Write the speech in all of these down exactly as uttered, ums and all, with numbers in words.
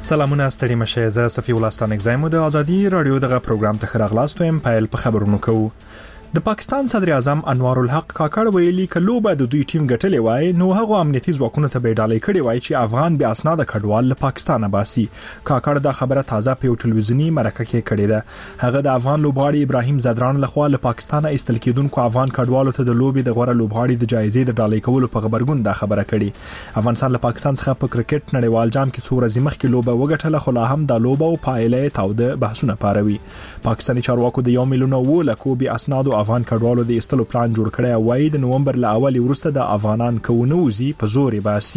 سلامونه ستړي مشه زه صفي ولستان اگزایمو د ازادي رادیو دغه پروګرام ته خراغلاستو ام پایل په خبرونو کوو. د پاکستان صدر اعظم انوار الحق کاکړ ویلي کلو به د دوی ټیم ګټلې وای نو هغه امنیتي ځواکونو ته به ډالۍ کړي وای چې افغان بیا اسناد کډوال له پاکستان باسي. کاکړ دا خبره تازه په ټلویزیونی مرکه کې کړې ده. هغه د افغان لوبغاړي ابراهیم زدران لخوا له پاکستان ایستل کېدونکو افغان کډوالو ته د لوبي د غوړه لوبغاړي د جایزې د ډالۍ کولو په خبرګون دا خبره کړې. افغانستان له پاکستان څخه په کرکټ نړیوال جام کې څو ورځې مخکې لوبه وګټله خو لا هم د لوبو پایله تاوده بحثونه پاروي. پاکستاني چارواکو د یو میلیون و لکو بي اسناد افغان کډوالو د استلو پلان جوړ کړی وای د نومبر ل اوله وروسته د افغانان کوونوزي په زور باسي.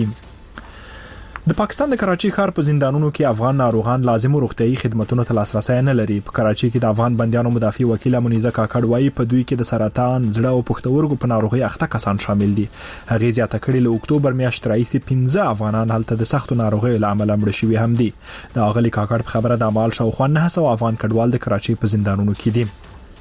د پاکستان د کراچي ښار په زندانونو کې افغان ناروغان لازم روغتيایي خدماتو ته لاسرسي نه لري. په کراچي کې د افغان بنديانو مدافع وکیل منیزه کاکړ وای په دوی کې د سرطان، زړه او پښتورګو په ناروغي اخته کسان شامل دي. هغه زیاته کړي له اکتوبر میاشتې راځي پنځه افغانان هلته د سختو ناروغیو له امله مړ شوي هم دي. د اغلی کاکړ په خبره د مال شاوخوا نه سو افغان کډوال د کراچي په زندانونو کې دي.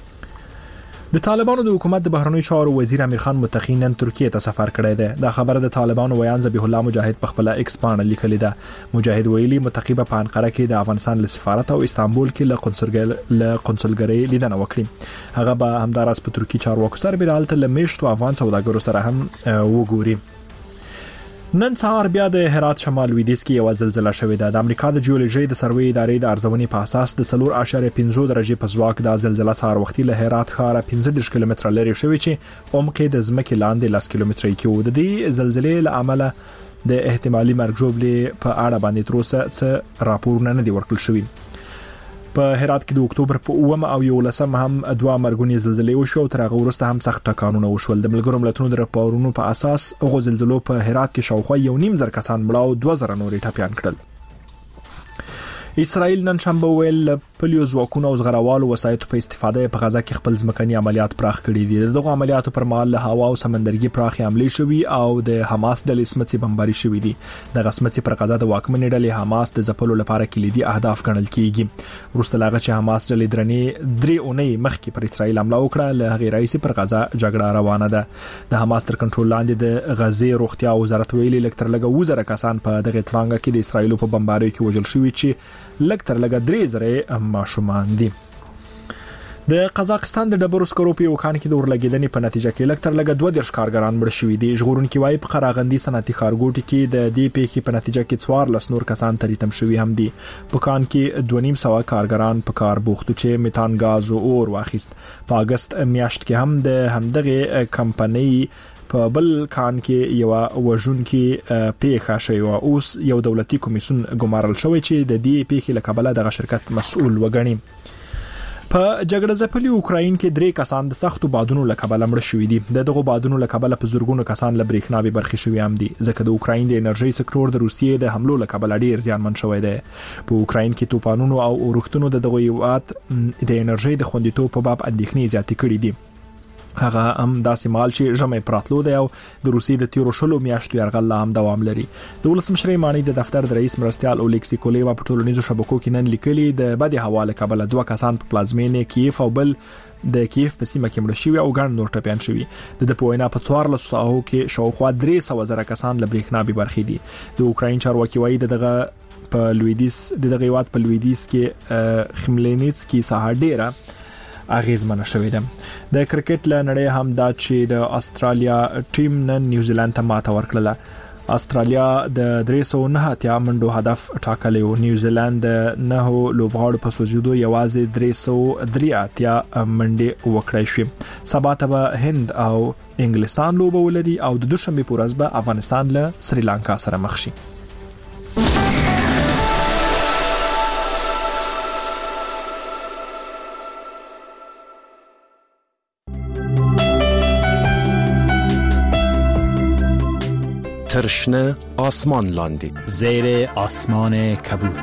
د طالبانو د حکومت د بهرنیو چارو وزیر امیر خان متقی نن ترکیه ته سفر کړی دی. دا خبره د طالبانو ویان ذبیح الله مجاهد په خپل ایکس باندې لیکلې ده. مجاهد ویلي متقی په انقره کې د افغانستان له سفارت او استانبول کې له قونسلګری له قونسلګری لیدنه وکړي. هغه به همداراز په ترکی چارواکو سره بیرالته لمشتو افغان سوداګرو سره هم وګوري. نن سهار بیا د هرات شمال لویدیځ کې یو زلزلہ شوې ده. د امریکا د جیولوژي د سروې ادارې د ارزونې په اساس د څلور اعشاریه پنځه درجه په ځواک د زلزلہ سهار وختي له هرات ښار پنځه دېرش کیلومتره لري شوې چې عمق د ځمکې لاندې لاس کیلومتره کې و. د دې زلزلې له امله د احتمالي مرګ ژوبلې په اړه باندې تر اوسه څه راپورونه نه دي ورکړل شوي. په هرات کې د اکتوبر په اوومه او یولسمه هم دوه مرګونی زلزلې وشو او تر هغه وروسته هم سخت ټکانونه وشول. د ملګرو ملتونو د راپورونو په اساس هغه زلزلو په هرات کې شاوخوا یو نیم زر کسان مړه او دوه زره نورې ټپيان کړل. اسرائیل نن شنبه ویل پلیو ځواکونو او زغروالو وسایطو په استفاده په غزا کې خپل ځمکني عملیات پراخ کړي دي. دغه عملیاتو پر مهال له هوا او سمندرګي پراخي حملې شوي او د حماس ډلې سمڅې بمباري شوي دي. د غسمڅې پر غزا د واکمنې ډلې حماس د ځپلو لپاره کلیدي اهداف ګڼل کیږي. وروسته لاغه چې حماس ډلې درنې درې اونۍ مخکې پر اسرائیل حمله وکړه له هغې راځي پر غزا جګړه روانه ده. د حماس تر کنټرول لاندې د غزې روغتیا وزارت ویلي لکتر لګه وزره کسان په دغه تړانګه کې د اسرائیل په بمبارۍ کې وژل شوي چې لکتر لګه درې زره ماشومان دي. د قزاقستان د ډبرو سکرو په وکان کې د ورلګیدنې په نتیجه کې لکتر لګه دوه دیرش کارګران مړ شوي دي. ژغورونکي وايي په قراغندي صنعتي ښارګوټي کې د دې پیښې په نتیجه کې څوارلس نور کسان تریتم شوي هم دي. په کان کې دوه نیم سوه کارګران په کار بوختو چې میتان غاز او اور واخیست. په اگست میاشت کې هم د همدغه کمپنۍ په بل کان کې یو وژونکي پیښه شوی او اوس یو دولتي کمیسیون ګمارل شوی چې د دې پیښې لکبله دغه شرکت مسؤل وګڼي. په جګړه ځپلي اوکراین کې درې کسان د سختو بادونو لکبله مړ شوي دي. د دغه بادونو لکبله په زورګونو کسان له برېښنا به برخې شوي هم دي ځکه د اوکراین د انرژي سکتور د روسیې د حملو لکبله ډیر زیانمن شوی دی. په اوکراین کې توپانونو او اورښتونو د دغه یوات د انرژي د خوندیتوب په باب اندېښنې زیاتې کړې دي. هغه هم داسې مال چې ژمې پراتلو دی او د روسیې د تیرو شلو میاشتو یرغل هم دوام لري. د ولسمشرۍ مانی د دفتر د رئیس مرستیال اولیکسی کولیوا په ټولنیزو شبکو کې نن لیکلي د بد حواله کابل دوه کسان په پلازمینې کیف او بل د کیف په سیمه کې مړ شوي او ګڼ نور ټپيان شوي. د د پوینا په څوارلس ساعو کې شاوخوا درې سوه زره کسان له برېښنا بې برخې دي. د اوکراین چارواکي وایي دغه په لویدیځ د دغه هیواد په لویدیځ کې خملینیتسکي ساحه ډیره اغیزمنه شوې ده. د کرکټ له نړۍ هم دا چې د استرالیا ټیم نن نیوزیلند ته ماته ورکړه. استرالیا د درې سوه نه اتیا منډو هدف ټاکلی و. نیوزیلند نه لوبغاړو په سوځېدو یوازې درې سوه درې اتیا منډې وکړای شوې. سبا ته به هند او انګلستان لوبه ولري او د دوشنبې په ورځ به افغانستان له سریلانکا سره مخ شي. ترشنه آسمان لاندې زیر آسمان کبود.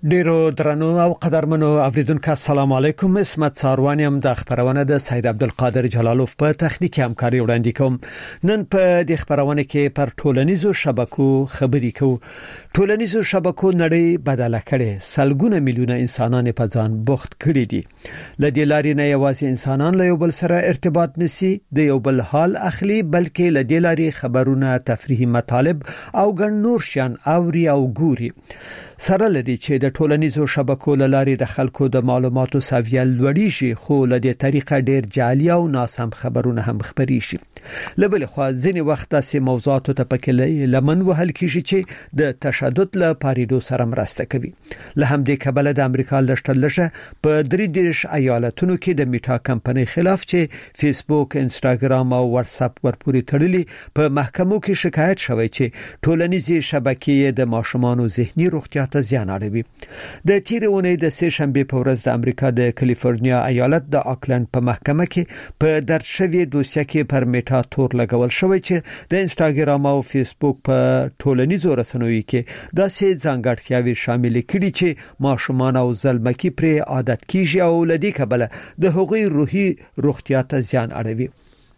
ډیرو درنو او قدرمنو اوریدونکو السلام علیکم. اسمت ساروانی هم د خبرونه د سید عبدالقادر جلالوف په تخنیکی همکاري وړاندې کوم. نن په د خبرونه کې پر ټولنیزو شبکو خبرې کوو. ټولنیزو شبکو نړۍ بدله کړې، سلګونه میلیونه انسانان په ځان بوخت کړي دي. لدې لارې نه یوازې انسانان له یو بل سره ارتباط نسی، د یو بل حال اخلي، بلکې لدې لارې خبرونه، تفریحي مطالب او ګڼ نور شیان اوري او ګوري. سره لدی چې د ټولنیزو شبکو لارې د خلکو د معلوماتو ساویه لوړی شي، خو لدی طریقه ډیر جعلي او ناسم خبرونه هم خبري شي. لبل خو ځینې وخت داسې موضوعات ته پکې لمن وهل کیږي چې د تشدد له پاریدو سره مرسته کوي. له همدې کبله د امریکا لشتلشه په درې دیرش ایالتونو کې د میټا کمپنۍ خلاف چې فیسبوک، انستاګرام او واتس اپ ورپورې تړلي په محکمو کې شکایت شوی چې ټولنیزي شبکې د ماشومانو ذهني روغتیا ته زیان اړوي. د تیرې اونۍ د سه شنبه په ورځ د امریکا د کالیفورنیا ایالت د آکلند په محکمه کې په درج شوی دوسیه کې پر میټا تور لګول شوی چې د انستاګرام او فیسبوک په ټولنیزو رسنیو کې داسې ځانګړتیاوې شامل کړي چې ماشومان او زلمکي پر عادت کیږي او لدی کبله د هغوی روحي روغتیا ته زیان اړوي.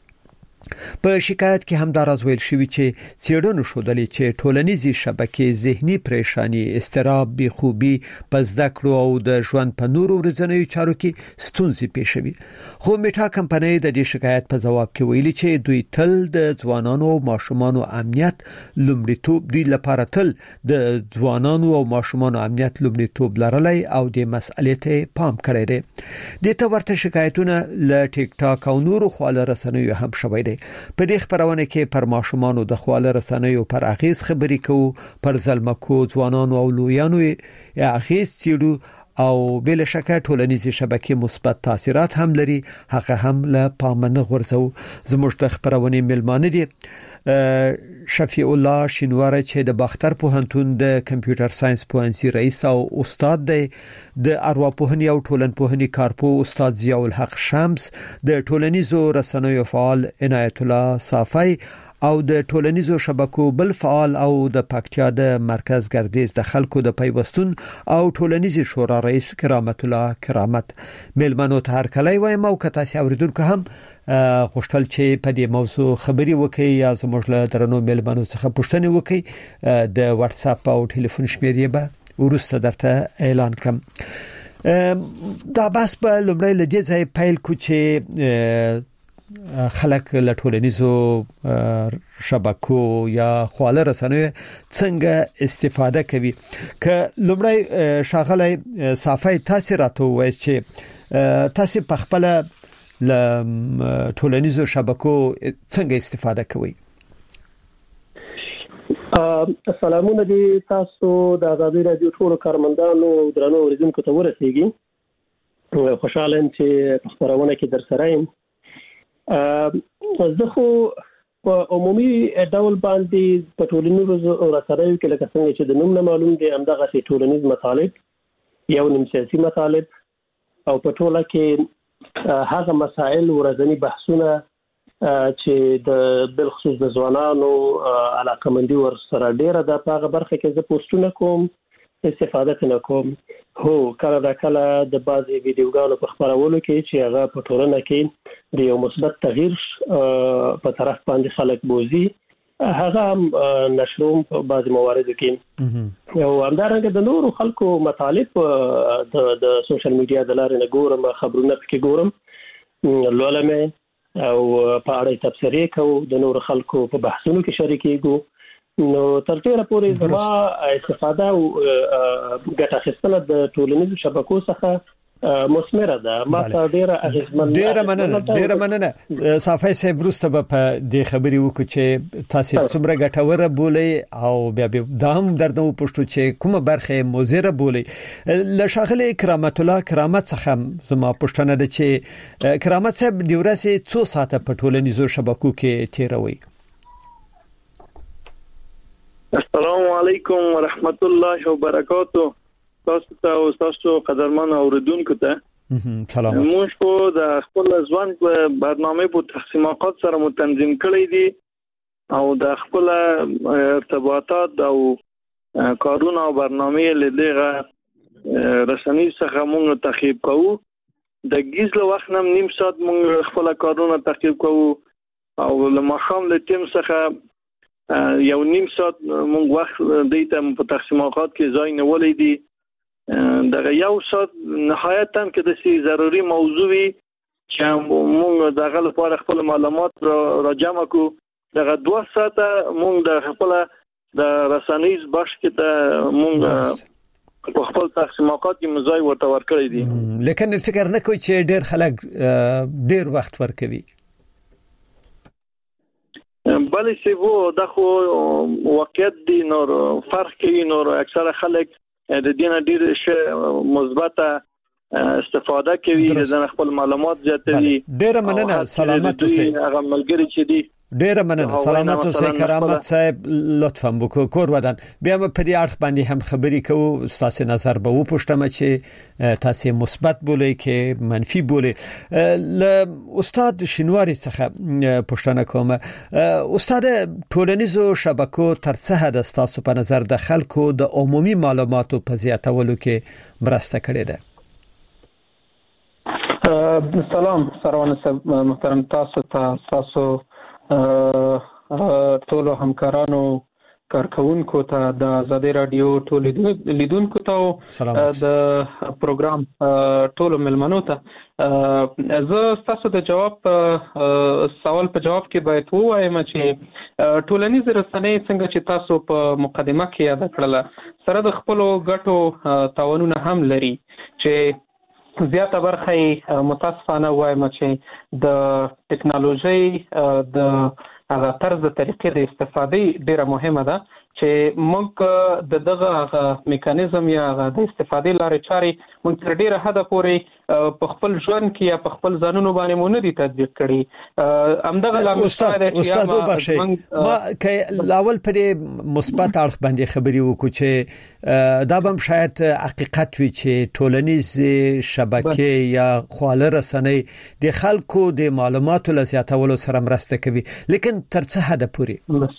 په شکایت کې هم دا راز ویل شوی چې څېړنو ښودلې چې ټولنیزي شبکې ذهني پریشانی، استراب، بې خوبي، په زده کړو او د ژوند په نورو ورځنیو چارو کې ستونزې پیښوي. خو میټا کمپنۍ د دې شکایت په جواب کې ویلي چې دوی تل د ځوانانو او ماشومانو امنیت لومړیتوب دی لپاره تل د ځوانانو او ماشومانو امنیت لومړیتوب لرلای او د مسئلې ته پام کړی دی. د ته ورته شکایتونه له ټیک ټاک او نورو خواله رسنیو هم شوي دي. په دې خبرونه کې پر ماشومانو د خواله رسنیو پر اغیز خبرې کوو، پر زلمکو، ځوانانو او لویانو اغیز څیړو او بل شکه ټولنیزي شبکې مثبت تاثیرات هم لري، هغه هم له پامنه غورځو. زموږ د خبرونه ملمانه دي شفیع الله شینواره چې د باختر پوهنتون د کمپیوټر ساينس پوهنځي رئیس او استاد دی، د ارواپوهنې او ټولنپوهنې کارپو استاد ضیاء الحق شمس، د ټولنیزو رسنیو فعال عنایت الله صافی او د ټولنیزو شبکو بل فعال او د پکتیا د مرکز ګردیز د خلکو د پیوستون او ټولنیزي شورا رئیس کرامت الله کرامت. میلمنو ته هر کله وایم او که تاسو اوریدونکو هم غوښتل چې په دې موضوع خبري وکړي یا زموږ له درنو میلمنو څخه پوښتنه وکړي، د واتس اپ او ټلیفون شمیرې به ورسته درته اعلان کړم. دا بس په لومړی لدې ځای پیل کو چې خلک له ټولنیزو شبکو یا خواله رسنیو څنګه استفاده کوي. که لومړی شاغلی صافی تاسو راته وایي چې تاسو په خپل له ټولنیزو شبکو څنګه استفاده کوي؟ السلامونه دي تاسو د آزادۍ رادیو ټول کارمندانو درنو اوریدونکو ته ورسیږي. خوشاله یم چې په خبرونه کې در سره یم. زه خو په عمومي ډول باندې په ټولنیزو رسنیو کې لکه څنګه چې د نوم نه معلوم دي همدغه ټولنیز مطالب، یو نیم سیاسي مطالب او په ټوله کې هغه مسائل ورځنی بحثونه چې د بالخصوص د ځوانانو علاقمندي ور سره ډیره ده، په هغه برخه کې زه پوسټونه کوم، استفاده نه کوم. هو کله دا کله د بعضي ویډیوګانو په خبرولو کې چې هغه په ټولنه کې د یو مثبت تغییر په طرف باندې خلک بوزي، هغه هم نشروم په بعضي مواردو کې. او همدارنګه د نورو خلکو مطالب د د سوشل میډیا د لارې نه ګورم، خبرونه پکې ګورم، لولم او په اړه تبصرې کوو، د نورو خلکو په بحثونو کې شریکېږو. نو تر ډیره پورې زما استفاده او ګټه اخیستنه د ټولنیزو شبکو څخه مثمره ده. ما ته ډیره اغیزمن ډیره مننه ډیره مننه صافی صاحب. روسته په دې خبرې وکړو چې تاسو څومره ګټوره بولئ او بیا به دا هم درنه پوښتنه چې کومه برخه مضره بولئ. له شاغله کرامت الله کرامت څخه زما پوښتنه ده چې کرامت صاحب د ورځې څو ساعته په ټولنیزو شبکو کې تیروي؟ السلام علیکم ورحمت الله وبرکاتو. تاسو ته او تاسو قدرمن اوریدونکو ته سلام. موږ په د خپل ځوان په برنامه په تقسیمات سره متنظیم کړی دي او د خپل ارتباطات او کارونه او برنامه لدغه رسنۍ څخه موږ تعقیب کوو د ګیز له وخت نم نیم ساعت موږ خپل کارونه تعقیب کوو او له ماښام له ټیم څخه یو نیم ساعت موږ وخت دیته په تقسیمات کې ځای نیولې دي دغه یو ساعت نهایتا کې د سي ضروري موضوعي چې موږ دغه لپاره خپل معلومات را جمع کوو دغه دوه ساعته موږ د خپل د رسنیز بخش کې ته موږ په خپل تقسیمات کې مزای ورته ورکړی دي لیکن فکر نه کوي چې ډېر خلک ډېر وخت ورکوي بلې سی وو د خو واقعیت دی نور فرق کوي نور اکثر خلک د دې نه ډېر شی مثبته استفاده کوي د خپل معلومات زیاتوي ډېر مننه سلامت اوسئ هغه ملګری چې دی ډیر مننه سلامت اوسئ کرامت صاحب لطفا وکړه کور ودان بیا په دې اړه باندې هم خبرې کوو تاسو نظر به و پوښتنه چې تاسو مثبت بولئ کې منفي بولئ ل استاد شینواری څخه پوښتنه کوم استاد ټولنیزو شبکو تر څه حد تاسو په نظر د خلکو د عمومي معلوماتو په زیاتولو کې مرسته کړې ده سلام سروان صاحب محترم تاسو تاسو ټول همکارانو کارکونکو ته د آزادي رادیو ټول لیدونکو ته د پروګرام ټول ملمنو ته زه تاسو د جواب سوال په جواب کې باید وایم چې ټولنیز رسنۍ څنګه چې تاسو په مقدمه کې یاد کړل سره د خپل ګټو تاوانونه هم لري چې زیاته برخه متاسفانه وایم چې د ټکنالوژي د هغه طرز طریقې د استفادې ډیره مهمه ده چې موږ د دغه میکانیزم یا د استفادې لارې چارې موږ تر ډیره حد پورې په خپل ژوند کې یا په خپل ځانونو باندې مونږ نه دي تطبیق کړي همدغه لامل استاد استاد وبخښئ ما کې لاول پر مثبت اړخ باندې خبري وکړو چې دا به شاید حقیقت وي چې ټولنیز شبکې یا خواله رسنۍ د خلکو د معلوماتو لزیاتولو سره مرسته کوي لیکن تر څه حد پورې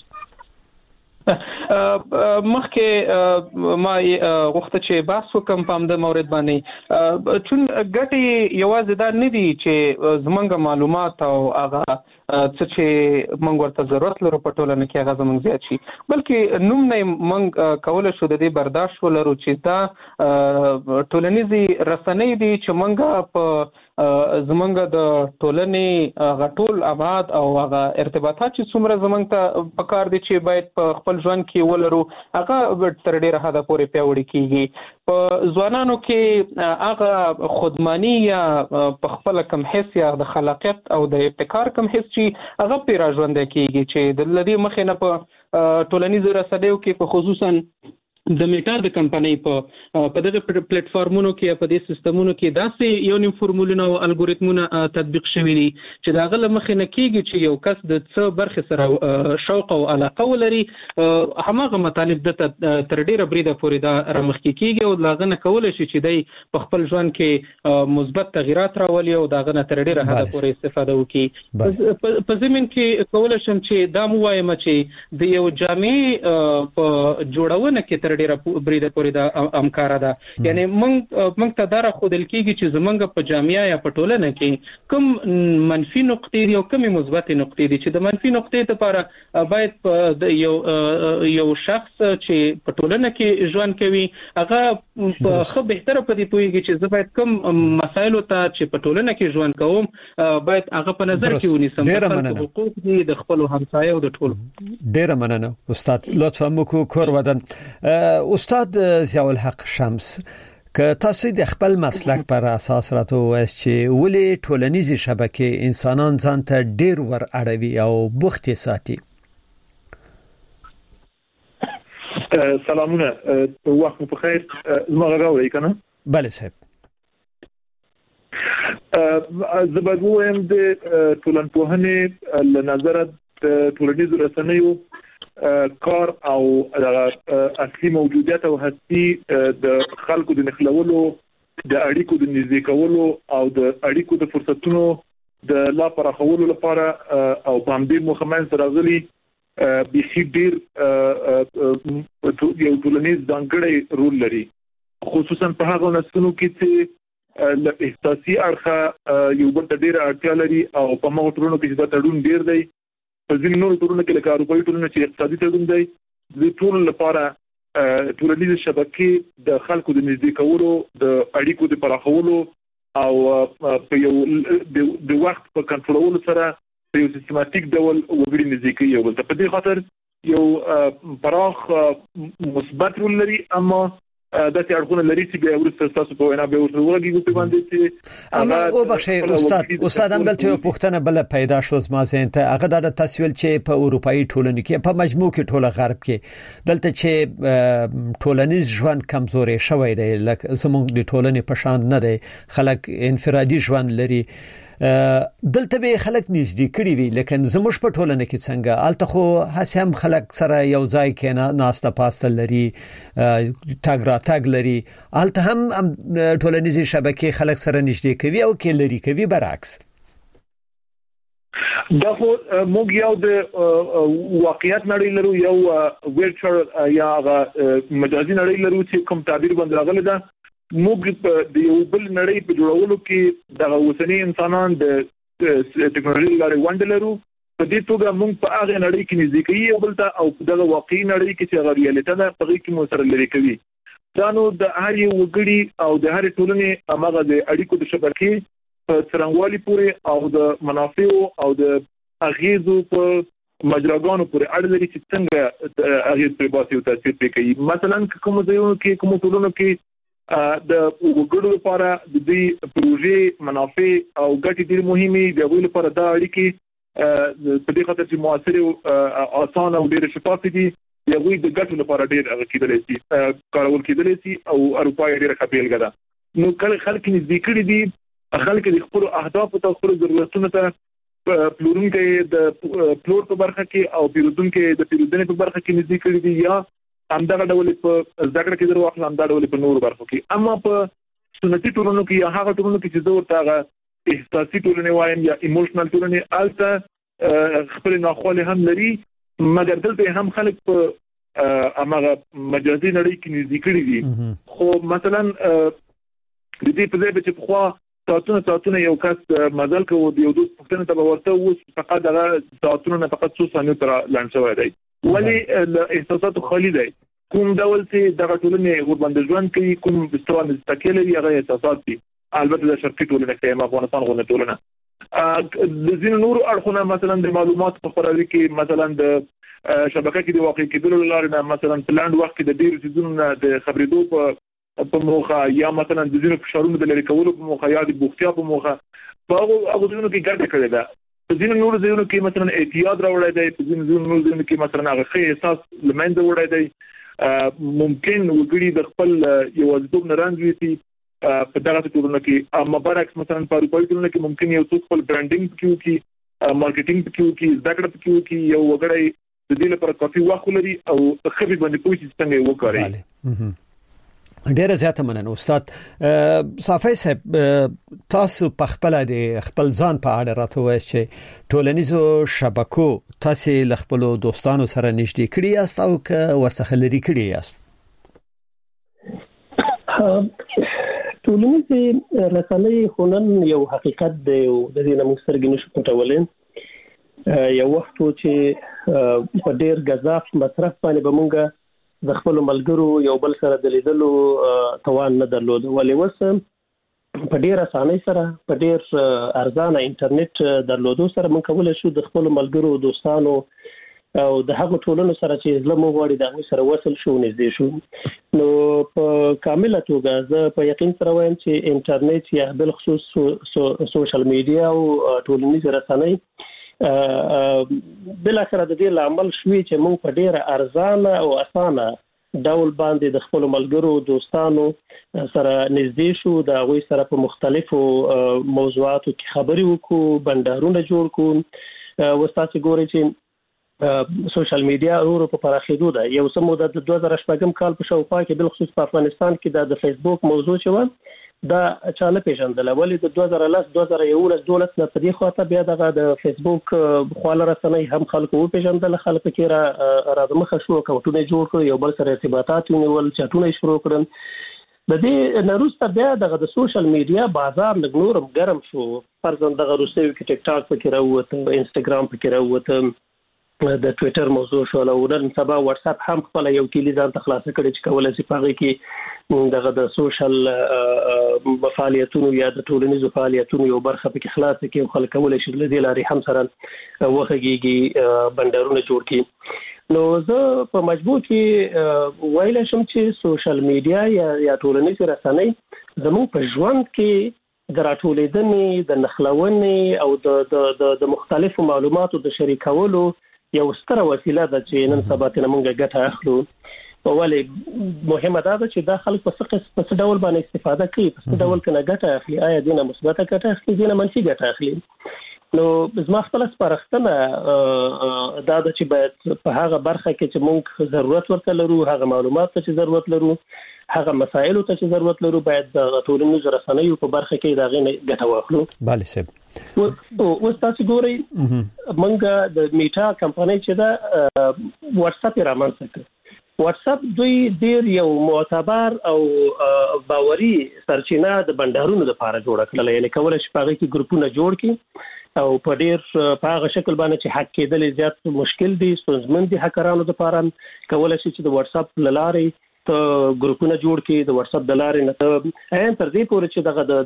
مخکې ما غوښته چې بحث وکم په همدې مورد باندې چون ګټې یوازې دا نه دي چې زمونږ معلومات او هغه څه چې موږ ورته ضرورت لرو په ټولنه کې هغه زموږ زیات شي بلکې نوم نه موږ کولای شو د دې برداشت ولرو چې دا ټولنیزي رسنۍ دي چې موږ په زمونږ د ټولنې غټول ابعاد او هغه ارتباطات چې څومره زمونږ ته پکار دي چې باید په خپل ژوند کې ولرو هغه تر ډیره حده پورې پیاوړي کیږي په ځوانانو کې هغه خودمانی یا په خپل کم حس یا د خلاقیت او د ابتکار کم حس چې هغه پیرا ژوند کیږي چې د لدی مخې نه په ټولنیزو رسنیو کې په خصوصا د میټا د کمپنۍ په په دغه پلیټ فارمونو کې په دې سیستمونو کې داسې یو نیم فورمولونه او الګوریتمونه تطبیق شوي دي چې دا غل مخ نه کیږي چې یو کس د څه برخه سره شوق او علاقه ولري هماغه مطالب د تر ډیره بریده پورې دا رمخ کیږي او لاغنه کول شي چې دی په خپل ژوند کې مثبت تغیرات راولي او دا غنه تر ډیره حد پورې استفاده وکړي په زمين کې کول شم چې دا مو وایم چې د یو جامع په جوړونه کې تر ډیره بریده پورې دا امکار ده یعنی موږ موږ ته دا خودل کیږي چې زمونږ په جامعه یا په ټولنه کې کوم منفي نقطې دي او کوم مثبت نقطې دي چې د منفي نقطې لپاره باید د یو یو شخص چې په ټولنه کې ژوند کوي هغه په خو بهتره پدې پوهیږي چې زه باید کوم مسایلو ته چې په ټولنه کې ژوند کوم باید هغه په نظر کې ونیسم د حقوق دي د خپل همسایه او د ټول ډیره مننه استاد لطفا مو کور ودان استاد ضیاء الحق شمس که تاسو د خپل مسلک پر اساس راته وایي چې ولې ټولنیزي شبکې انسانان ځان ته ډیر ور اړوي او بوختي ساتي سلامونه وخت په خیر زما غواړی کنه بله صاحب زبادویم د ټولنپوهنې له نظر د ټولنیزو رسنیو کار او اصلي موجودیت او هستی د خلکو د نخلولو د اړیکو د نږدې کولو او د اړیکو د فرصتونو د لا پراخولو لپاره او باندې مخمن سره غلي به شي ډیر یو ټولنیز ځانګړی رول لري خصوصا په هغه نسلونو کې چې ل احساسي اړخه یو بل ډیر اړتیا لري او په موږ ټولنو کې دا تړون ډیر دی په ځینو نورو ټولنو کې لکه اروپایي ټولنو چې اقتصادي تړون دی د ټول لپاره ټولنیز شبکې د خلکو د نږدې کولو د اړیکو د پراخولو او په یو د وخت په کنټرولولو سره په یو سیستماتیک ډول وګړي نږدې کوي او په دې خاطر یو پراخ مثبت رول لري اما د تې اړخونه لري چې به ورسره تاسو په وینا به ورغږیږي په باندې چې اما او بخښي استاد استاد هم دلته پوښتنه بل پیدا شو زما ذهن ته هغه د تسویل چې په اروپאי ټولنې کې په مجموع کې ټوله غرب کې دلته چې ټولنیز ژوند کمزوري شوی دی لکه زموږ د ټولنې په شان نه دی خلک انفرادي ژوند لري دلته به خلک نږدې کړي وي لکه زموږ په ټولنه کې څنګه الته خو هڅه هم خلک سره یو ځای کې نه ناسته پاسته لري تاګ را تاګ لري الته هم ټولنیز شبکې خلک سره نږدې کوي او کې لري کوي برعکس دا خو موږ یو د واقعیت نړۍ لرو یو ویرچوال یا مجازي نړۍ لرو چې کوم تعبیر باندې راغلی ده موږ د یو بل نړۍ په جوړولو کې د اوسنی انسانان د ټیکنالوژي لارې وندلرو په دې توګه موږ په هغه نړۍ کې نږدې کوي بل ته او د واقعي نړۍ کې چې غریالیته ده په کې مو سره لري کوي دا نو د هر یو وګړي او د هر ټولنې امغه د اړیکو د شبکې په څرنګوالي پورې او د منافعو او د اغیزو په مجراګانو پورې اړه لري چې څنګه اغیز په باسي او تاثیر کوي مثلا کوم ځایونو کې کوم ټولنو کې د وګړو لپاره د دې پروژې منافع او ګټې ډېر مهمه دي د لپاره دا اړیکې په دې خاطر چې موثر او اسانه او ډېر شفاف دي یوه د ګټو لپاره ډېر کېدلی شي کارول کېدلی شي او اروپا ډېر خپل غدا نو کله خلک نږدې کړي دي خلک د خپل اهداف او خپل ضرورتونو ته پلورونکو د پلور په برخه کې او پیرودونکو د پیرودنې په برخه کې نږدې کړي دي یا همدغه ډول په ذکر کې درو اخلم دا ډول په نور برخو کې اما په سنتي ټولنو کې یا هغه ټولنو کې چې زه ورته احساسي ټولنې وایم یا ایموشنل ټولنې الته خپل ناخوالې هم لري مګر دلته هم خلک په امغه مجازي نړۍ کې نږدې کړي دي خو مثلا د دې په ځای چې په خوا ساعتونه ساعتونه یو کس مزل کوي د یو دوست پښتنه ته ورته اوس فقط دغه ساعتونه نه فقط څو ثانیو تر لاندې شوی دی ولی احساسات خالی دی کوم ډول چې دغه ټولنې غوړبند ژوند کوي کوم مستوى مستقل لري هغه احساسات دي البته د شرقي ټولنې کې افغانستان غوښنه ټولنه د ځینو نور اړخونه مثلا د معلومات په خورالي کې مثلا د شبکې کې د واقع کېدلو لپاره مثلا پلاند وخت کې د ډیرو چیزونو د خبرېدو په په موخه یا مثلا د ځینو فشارونو د لری کولو په موخه یا د بوختیا په موخه په هغه ځینو کې ګټه کړې ده په ځینو نور ځینو کې مثلا اعتیاد راوړی دی په ځینو نور ځینو کې مثلا هغه ښه احساس لمنځه وړی دی ممکن وګړي د خپل یوازیتوب نه رانځي چې په دغه ټولنه کې اما برعکس مثلا په اروپایي ټولنه کې ممکن یو څوک خپل برانډینګ کیو کې مارکیټینګ کیو کې ذکر کیو کې یو وګړی د دې لپاره کافي وخت لري او خبي باندې پوښتنه چې څنګه وکړي ډیره زیاته مننه استاد صافی صاحب تاسو په خپل د خپل ځان په اړه راته وایئ چې ټولنیزو شبکو تاسو له خپل دوستانو سره نږدې کړی یاست او که ورڅخه لري کړی یاست ټولنیز رسنۍ خونن یو حقیقت دی او د دې نه مسترګې نشو پټولای یو وخت چې په ډیر غذاف مصرف باندې بمونګه د خپل ملګرو یو بل سره د لیدلو توان نه درلود ولې وسم په ډیر اسانۍ سره په ډیر ارزانه انټرنیټ درلودو سره موږ کولای شو د خپل ملګرو دوستانو او د هغو ټولنو سره چې زلمو غواړي د هغه سره وصل شو نږدې شو نو په کامله توګه زه په یقین سره وایم چې انټرنیټ یا بل خصوص سوشل میډیا او ټولنیز رسنۍ بل اخر د دې عمل شوي چې موږ په ډیره ارزانه او اسانه ډول باندې د خپل ملګرو دوستانو سره نږدې شو د هغوی سره په مختلفو موضوعاتو کې خبرې وکړو بندرونه جوړ کړو وستاسو ګوري چې سوشل میډیا ورو په پراخېدو ده یو څه موده د دوه زره شپږم کال په شاوخوا کې بل خصوص په افغانستان کې د فیسبوک موضوع چې دا چاله پیژندل ولې د دوه زره لس دوه زره یولس دولس نه په دې خاطر بیا دغه د فیسبوک خواله رسنۍ هم خلکو پیژندل خلک کې را راځمخه شو کوټونه جوړ کړ یو بل سره ارتباطات ونیول چټونه شروع کړل د دې نروسته بیا دغه د سوشل میډیا بازار لګنورم ګرم شو. فرضاً دغه روسي کې ټیک ټاک پکې راووت، انستګرام پکې راووت، د ټوئیټر موضوع شو، او نن سبا واتس اپ هم خپل یو کلی ځان ته خلاص کړي چې کولای شي پاره کې دغه د سوشل فعالیتونو یا د ټولنیزو فعالیتونو یو برخه پکې خلاص کړي او خلک کولای شي لدې لاري هم سره وخګيږي بندرونه جوړ کړي. نو زه په مجموع کې ویل شم چې سوشل میډیا یا یا ټولنیزې رسنۍ زموږ په ژوند کې د راټولېدنې، د نښلونې او د د د مختلفو معلوماتو د شریکولو یو ستره وسیله ده چې نن سبا ته موږ ګټه اخلو. ولې مهمه ده چې دا خلک په څه په څه ډول باندې استفاده کوي، په څه ډول کنه ګټه اخلي، آیا دینه مثبت ګټه اخلي، دینه منفي ګټه اخلي. نو زما خپل سپارښتنه دا ده چې باید په هغه برخه کې چې موږ ضرورت ورته لرو، هغه معلومات ته چې ضرورت لرو، هغه مسایل ته چې ضرورت لرو، باید د ټولنیزو رسنیو په برخه کې دا غي ګټه واخلو. bale سب او تاسو ګورئ موږ د میټا کمپنۍ چې دا واتس اپ رامنځته کړ. واتس اپ دوی ډیر یو معتبر او باوري سرچینه د بندرونو لپاره جوړ کړل، یعنی کولای شي په کې ګروپونه جوړ کړي او په ډیر په هغه شکل باندې چې حق کېدل زیات مشکل دي، ستونزمن دي هکرانو لپاره. کولای شي چې د واتس اپ لارې ته ګروپونه جوړ کړي، د واتس اپ د لارې نه ته عین تر دې پورې چې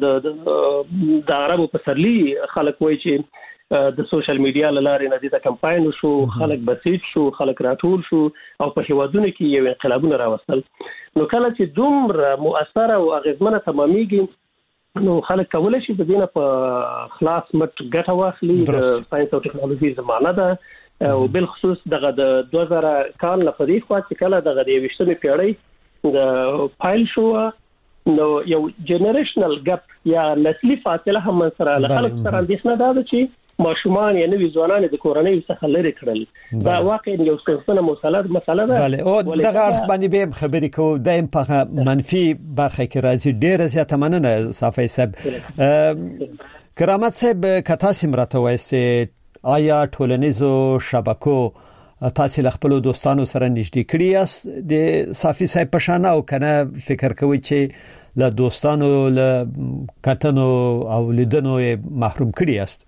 دغه د عربو په سرلی خلک وایي چې د سوشل میډیا لارې نه د کمپاین شو، خلک بسیج شو، خلک راټول شو او په هیوادونو کې یو انقلابونه راوستل. نو کله چې دومره مؤثره او اغیزمنه تمامېږي نو خلک کولای شي د دینه په خلاص مټ ګټه واخلي. د ساينس او ټکنالوژي زمانه ده او بل خصوص دغه د دوه زره کال نه پدې خوا چې کله دغه د ویشتمې پیړۍ د فایل شو، نو یو جنریشنل ګپ یا نسلی فاصله هم سره له خلک سره اندېښنه ده چې ماشومان یا نوې ځوانان د کورنۍ څخه لري کړل. دا واقعا یو څه مسله مسله ده. bale او دغه اړه باندې به خبرې کوو، د په منفي برخه کې راځي. ډېر زیات مننه صافي صاحب. کرامت صاحب کتا سیمرته وایسته آیا ټولنیزو شبکو تاسو خپل دوستانو سره نږدې کړی یاست د صافي صاحب په شان، او کنه فکر کوي چې له دوستانو له کتنو او لیدنو محروم کړی یاست؟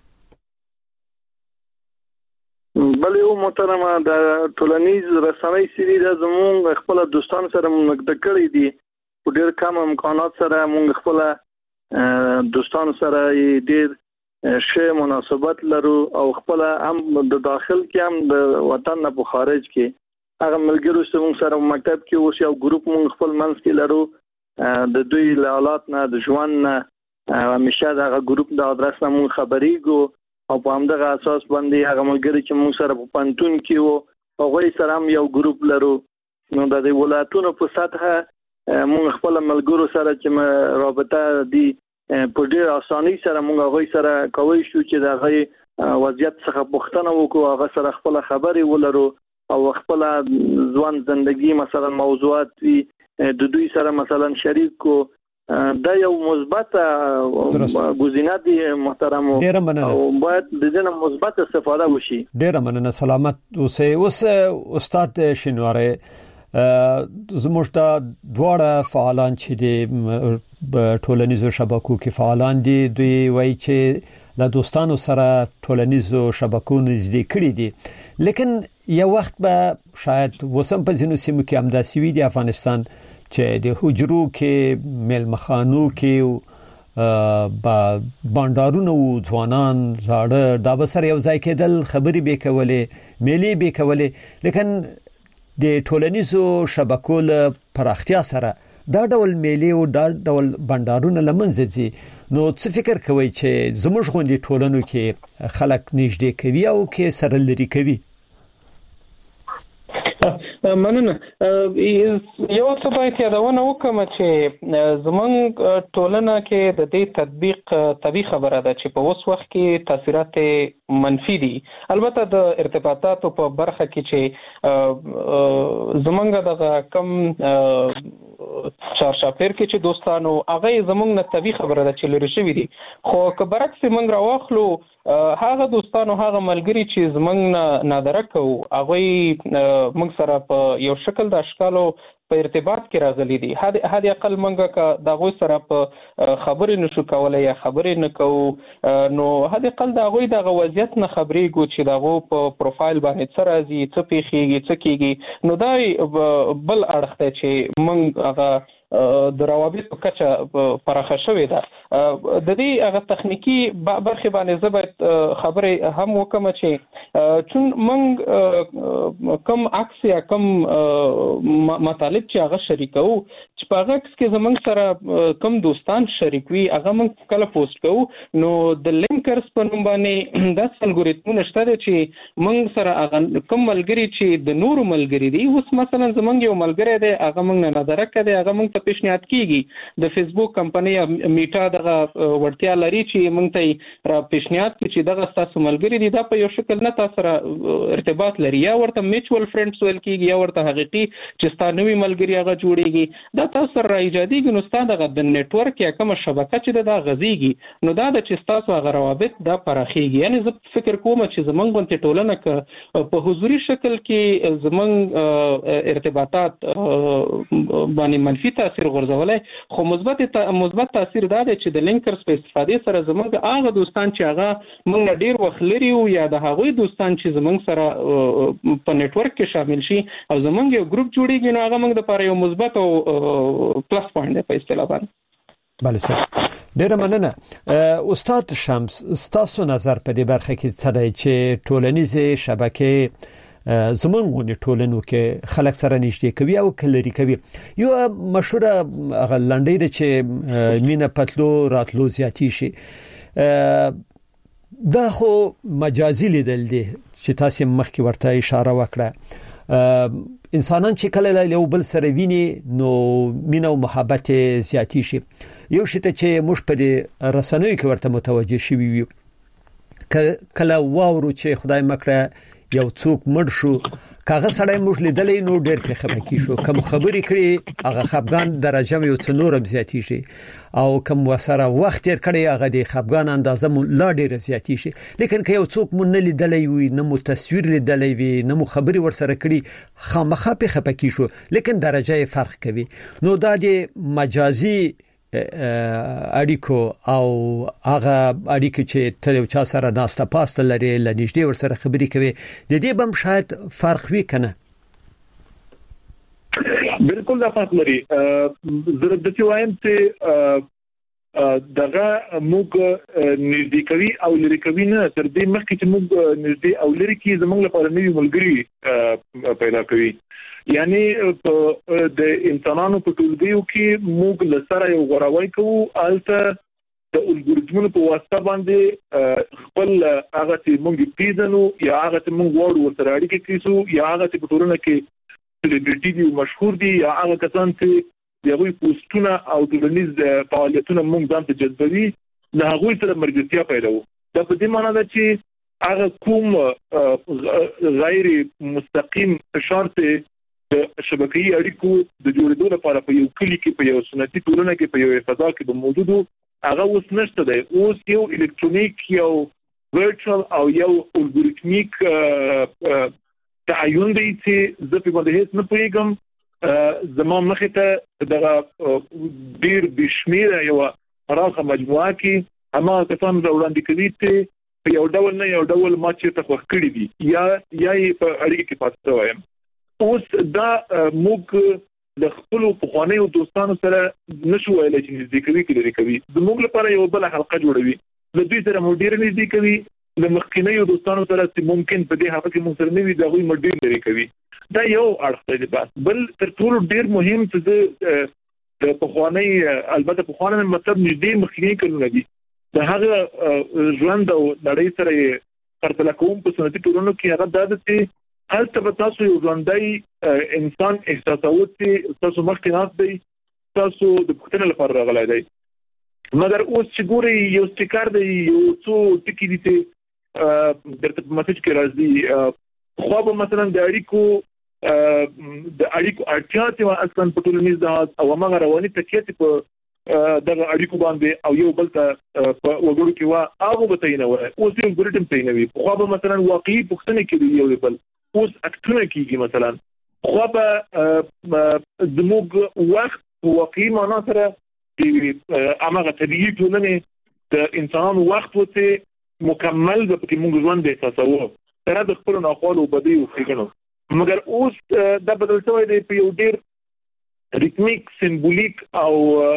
بلې او محترمه د ټولنیز رسنۍ سری د زموږ خپل دوستانو سره موږ کړی دي، په ډېر کم امکانات سره موږ خپل دوستانو سره ډېر شه مناسبت لرو او خپل هم د داخل کې هم د وطن نه په خارج کې هغه ملګرو سره موږ سره مکتب کې اوس یو ګروپ موږ خپل منځ کې لرو د دوی له حالات نه د ژوند نه همیشه دا ګروپ د ادرس نه موږ خبرېږو او په همدغه اساس باندې هغه ملګری چې موږ سره په پانتون کې وو هغه سره هم یو ګروپ لرو. نو د ولایتونو په سطحه موږ خپل ملګرو سره چې رابطه دي په ډېر اسانۍ سره موږ هغه سره کوي شو چې د هغه وضعیت څخه پوښتنه وکړو، هغه سره خپل خبرې ولرو او خپل ځوان ژوندۍ مثلا موضوعات وي د دوی سره مثلا شریک کو. دا یو مثبت گزینه دی محترم او باید د دې مثبت استفاده وشي. ډیر مننه، سلامت اوسئ. اوس استاد شینواری زموږ د دواړه فعالان چې د ټولنیزو شبکو کې فعالان دي، دوی وایي چې له دوستانو سره ټولنیزو شبکو نږدې کړي دي، لیکن یو وخت به شاید وسم په ځینو سیمو کې هم داسې وي د افغانستان چې د حجرو کې ملمخانو کې با بانډارونو ځوانان زاړه دا به سره یو ځای کېدل، خبرې به کولې، میلې به کولې، لیکن د ټولنیزو شبکو له پراختیا سره دا ډول میلې او دا ډول بانډارونه لمنځه ځي. نو څه فکر کوي چې زموږ غونډې ټولنو کې خلک نږدې کوي او کې سره لري کوي؟ مننه. یو څه باید یادونه وکړم چې زمونږ ټولنه کې د دې تطبیق طبي خبره ده چې په اوس وخت کې تاثیرات منفي دي. البته د ارتباطاتو په برخه کې چې زمونږ د کم چارشاپیر کې چې دوستانو هغه زمونږ نه طبي خبره ده چې لري شوی دي، خو که برعکس موږ راوخلو هغه دوستانو هغه ملګری چې زمونږ نه نادره کوو هغه موږ سره په یو شکل د اشکالو په ارتباط کې راغلي دي. هدا هدا اقل منګه کا دغه سره په خبرې نشو کولای یا خبرې نه کوو، نو هدا اقل دغه د وضعیت نه خبرې ګو چې دغه په پروفایل باندې څه راځي، څه پیخيږي، څه کیږي. نو دا بل اړخ ته چې موږ هغه د روابط په کچه پراخه شوې ده. د دې هغه تخنیکی برخه باندې زبر خبره هم وکم چې چون موږ کم عکس یا کم مطالب چې هغه شریکو چې په هغه کې زمونږ سره کم دوستان شریک وي هغه موږ کله پوسټ کوو، نو د لینکرز په نوم باندې د الګوریتمونه شته چې موږ سره هغه کم ملګری چې د نورو ملګری دي، اوس مثلا زمونږ یو ملګری دی هغه موږ نه نظر کړی، هغه موږ ته پیشنهاد کیږي د فیسبوک کمپنی میټا دغه ورتیا لري چې موږ ته را پیشنهاد کړي چې دغه تاسو ملګری دي دا په یو شکل نه تاسو سره ارتباط لري، یا ورته میچوال فرندز ویل کیږي، یا ورته حقيقي چې ستاسو نوې ملګری هغه جوړیږي. دا تاسو سره ایجادیږي، نو ستاسو دغه د نتورک یا کومه شبکه چې دا غزيږي، نو دا د چې تاسو هغه روابط دا پراخيږي. یعنی زه فکر کوم چې زمونږ غونډه ټولنه ک په حضوري شکل کې زمونږ ارتباطات باندې منفي تاثیر غورځولای، خو مثبت مثبت تاثیر دا دی چې د لینکرز په استفادې سره زمونږ هغه دوستان چې هغه موږ ډیر وخت لري او یا د هغوی دوستان چې زمونږ سره په نتورک کې شامل شي او زمونږ یو ګروپ جوړیږي، نو هغه موږ د لپاره یو مثبت او پلس پوینټ دی په اصطلاح باندې. بله سر، ډیره مننه. استاد شمس، ستاسو نظر په دې برخه کې څه دی چې ټولنیزې شبکې زمونږ غونې ټولنو کې خلک سره نږدې کوي او کلري کوي؟ یو مشهوره هغه لنډۍ ده چې مینه پتلو راتلو زیاتی شي. دا خو مجازي لیدل دي چې تاسو مخکې ورته اشاره وکړه. انسانان چې کله له بل سره ویني نو مینه او محبت زیاتی شي. یو شی ته چې موږ په دې رسنیو کې ورته متوجه شوي وي، کله واورو چې خدای مکړه یو څوک مړ شو، کاغه سړی موږ لیدلې نو ډېر په خپکی شو، کوم خبرې کړي هغه خپګان درجه یو څو نورم زیاتی شي، او کوم وسره وخت تیر کړي هغه د خپګان اندازه مو لا ډېر زیاتی شي. لیکن که یو څوک مون نه لیدلې وي، نه مو تصویر لیدلې وي، نه مو خبرې ورسره کړي، خامخا په خپکی شو، لیکن درجه فرق کوي. نو دا د مجازي اړیکو او هغه اړیکې چې ته یو چا سره ناسته پاسته لري لنیږدې ور سره خبرې کوي، د دې بم شاید فرق وي کنه؟ بالکل دا فرق لري. زه د دې وایم چې دغه موږ نږدې کوي او لري کوي نه، تر دې مخکې چې موږ نږدې او لري کې زموږ لپاره نوی ملګری پیدا کوي. یعنی د انسانانو په ټولګیو کې موږ لسره یو غوړاوی کوو، الته د الګوریتمونو په واسطه باندې خپل هغه چې موږ پیژنو یا هغه چې موږ وړو ورسره اړیکې کیسو، یا هغه چې په ټولنه کې سلیبریټي دي مشهور دي، یا هغه کسان چې دغه پوسټونه او ټولنیز فعالیتونه موږ ځان ته جذبوي، د هغوی سره مرګتیا پیدا وو. دا په دې معنی ده چې هغه کوم غیر مستقیم فشار ته د شبکې اړیکو د جوړېدو لپاره په یو کلی کې په یو سنتي ټولنه کې په یو فضا کې د موجودو هغه اوس نشته دی. اوس یو الکترونیک یو ورچوال او یو الګوریتمیک تعین دی چې زه په باندې هیڅ نه پوهیږم. زموږ مخې ته دغه ډیر بشمیره یو پراخه مجموعه کې اما کسان وړاندې کوي چې په یو ډول نه یو ډول ما چې تخوخ کړی دي یا یا په اړیکه کې پاتې وایم. اوس دا موږ د خپل پخوانیو دوستانو سره نشو ویلای چې نږدې کوي کې لري کوي، زموږ لپاره یو بل حلقه جوړوي، د دوی سره مو ډیر نږدې کوي، د مخکینیو دوستانو سره چې ممکن په دې حلقه کې مو سره نه وي دا غوي مډیر لري کوي. دا یو اړخ دی. بس بل تر ټولو ډیر مهم څه د پخوانی البته پخوانی مطلب نږدې مخکینی کړو دي، د هغه ژوند او نړۍ سره پرتله کوم په سنتي ټولنو کې هغه د دې هلته تاسو یو ژوندۍ انسان احساسوي چې تاسو مخکې ناست دی، تاسو د پوښتنې لپاره راغلی دی، مګر اوس چې ګوري یو سټیکر دی، یو څو ټکي دي چې درته په میسج کې راځي. خو به مثلا د اړیکو د اړیکو اړتیا چې اصلا په ټولنیز ځای او هغه رواني تکیه په دغه اړیکو باندې او یو بل ته په وګړو کې وا هغه به تاینه وای. اوس یو ګریټم تاینوي، خو به مثلا واقعي پوښتنه کوي یو بل، اوس اکټونه کیږي. مثلا خو به زموږ وخت واقعي معنا سره چې هغه طبيعي ټولنې د انسان وخت وته مکمل به پکې موږ ژوند احساسوو تر د خپل ناخوالو بدی او ښېګڼو مګر اوس د بدل شوی دی په یو ډیر ریتمیک سمبولیک او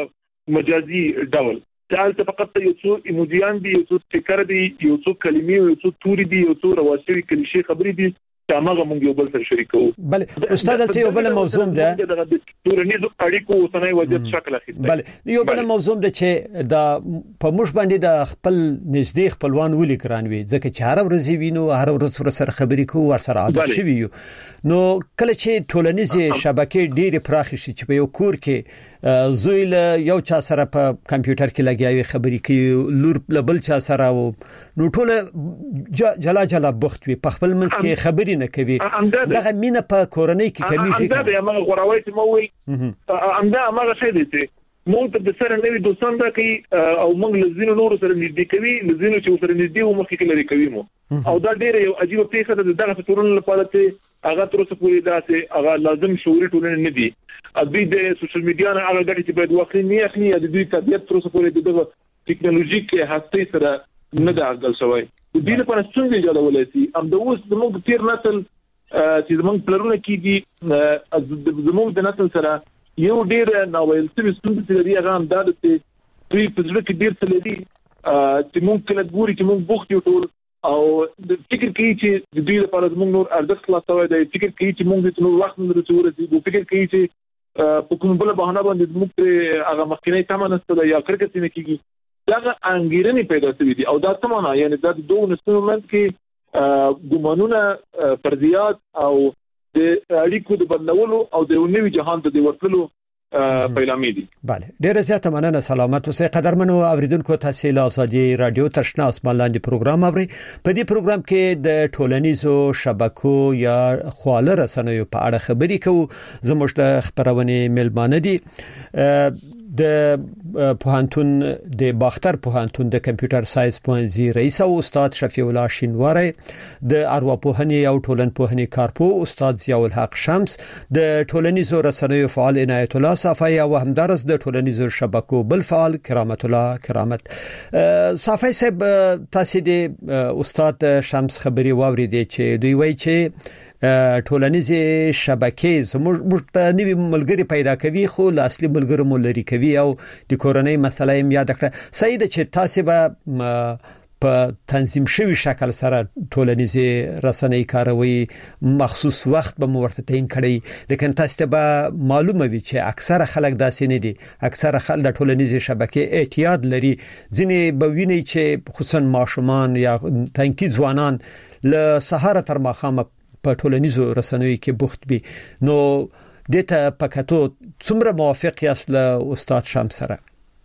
مجازي ډول چې فقط یو څو ایموجیان دي یو څو سټیکر دي یو څو کلمې یو څو توري دي یو څو رواجي کلیشې خبرې دي هغه موږ یو بل سره شریکو. بل استاد ته یو بل موضوع ده د تورنیزو اړیکو اوسنۍ وضعیت شکل اخیسته. بل یو بل موضوع ده چې د په موږ باندې د خپل نږدې خپلوان ولي ګران وي ځکه چې هر ورځ وینو هر ورځ سره خبرې کوو ور سره عادت شوی یو نو کله چې ټولنیزه شبکې ډېر پراخ شي چې په یو کور کې زوی له یو چا سره په کمپیوټر کې لګیاوي خبرې کوي لور له بل چا سره نو ټول جلا جلا بوخت وي په خپل منځ کې خبرې نه کوي دغه مینه په کورنۍ کې کمی شي دا به موږ غوړوي چې مو امدا هغه شی دی چې موږ ته د سره نوې دوستان راکې او موږ لزینو نور سره نږدې کوي لزینو چې سره نږدې او مخکې لري کوي مو او دا ډېر یو عجیب پیښه ده دغه ټولنې لپاره چې هغه تر اوسه پورې دا چې هغه لازم شعوري ټولنې نه دي ابي د سوشل میډیا نه هغه ډېر چې باید واقعي نه اخلي د دوی طبيعت تر اوسه پورې دغه ټکنالوژیک هسته سره نه دا اغل شوی د دې لپاره څنګه جوړولای شي ام د اوس زموږ تیر نسل چې زموږ پلرونه کېږي زموږ د نسل سره یو ډیر ناویل څه ستونزې چې لري هغه هم دا چې دوی په ځل کې ډیر څه لري چې موږ کله ګوري چې موږ بوخت یو ټول او د فکر کوي چې د دوی لپاره موږ نور ارزښت خلاصوي د فکر کوي چې موږ د نور وخت نه رسوري د فکر کوي چې په کوم بل بهانه باندې موږ هغه مخکینی تمه نستله یا کرکټ نه کیږي دا انګیرنې پیدا شوې دي او دا تمانه یعنی دا د دوه نسلونو کې ګمانونه فرضیات او د اړیکو د بدلولو او د نوي جهان ته د ورتلو پیلامې دي. بله ډیره زیاته مننه سلامت اوسئ قدرمنو اوریدونکو تاسو له ازادي رادیو تشنا اسمان لاندې پروګرام اورئ په دې پروګرام کې د ټولنیزو شبکو یا خواله رسنیو په اړه خبرې کوو زموږ د خبرونه ملمانه دي د پوهنتون د باختر پوهنتون د کمپیوټر ساينس پوهنځي رئیس او استاد شفیع الله شینواری د ارواپوهنې او ټولنپوهنې کارپو استاد ضیاء الحق شمس د ټولنیزو رسنیو فعال عنایت الله صافی او همدارس د ټولنیزو شبکو بل فعال کرامت الله کرامت صافی صاحب تاسو د استاد شمس خبري واوریدئ چې دوی وایي چې ټولنیزه شبکې زموږ ته نوی ملګری پیدا کوي خو اصلي ملګری مو لري کوي او د کورنۍ مسله یې یاد کړه صحیح ده چې تاسو به په تنظیم شوی شکل سره ټولنیزه رسنۍ کاروي مخصوص وخت به ورته تعین کړي لیکن تاسو ته معلومه وي چې اکثره خلک داسې نه دي اکثره خلک د ټولنیزه شبکې اعتیاد لري ځینې به ویني چې خصوصا ماشومان یا تنکي ځوانان له سهار تر ماښامه په ټولنیزو رسنیو کې بوخت وي نو دته پکاتو څومره موافق یاست له استاد شمس سره؟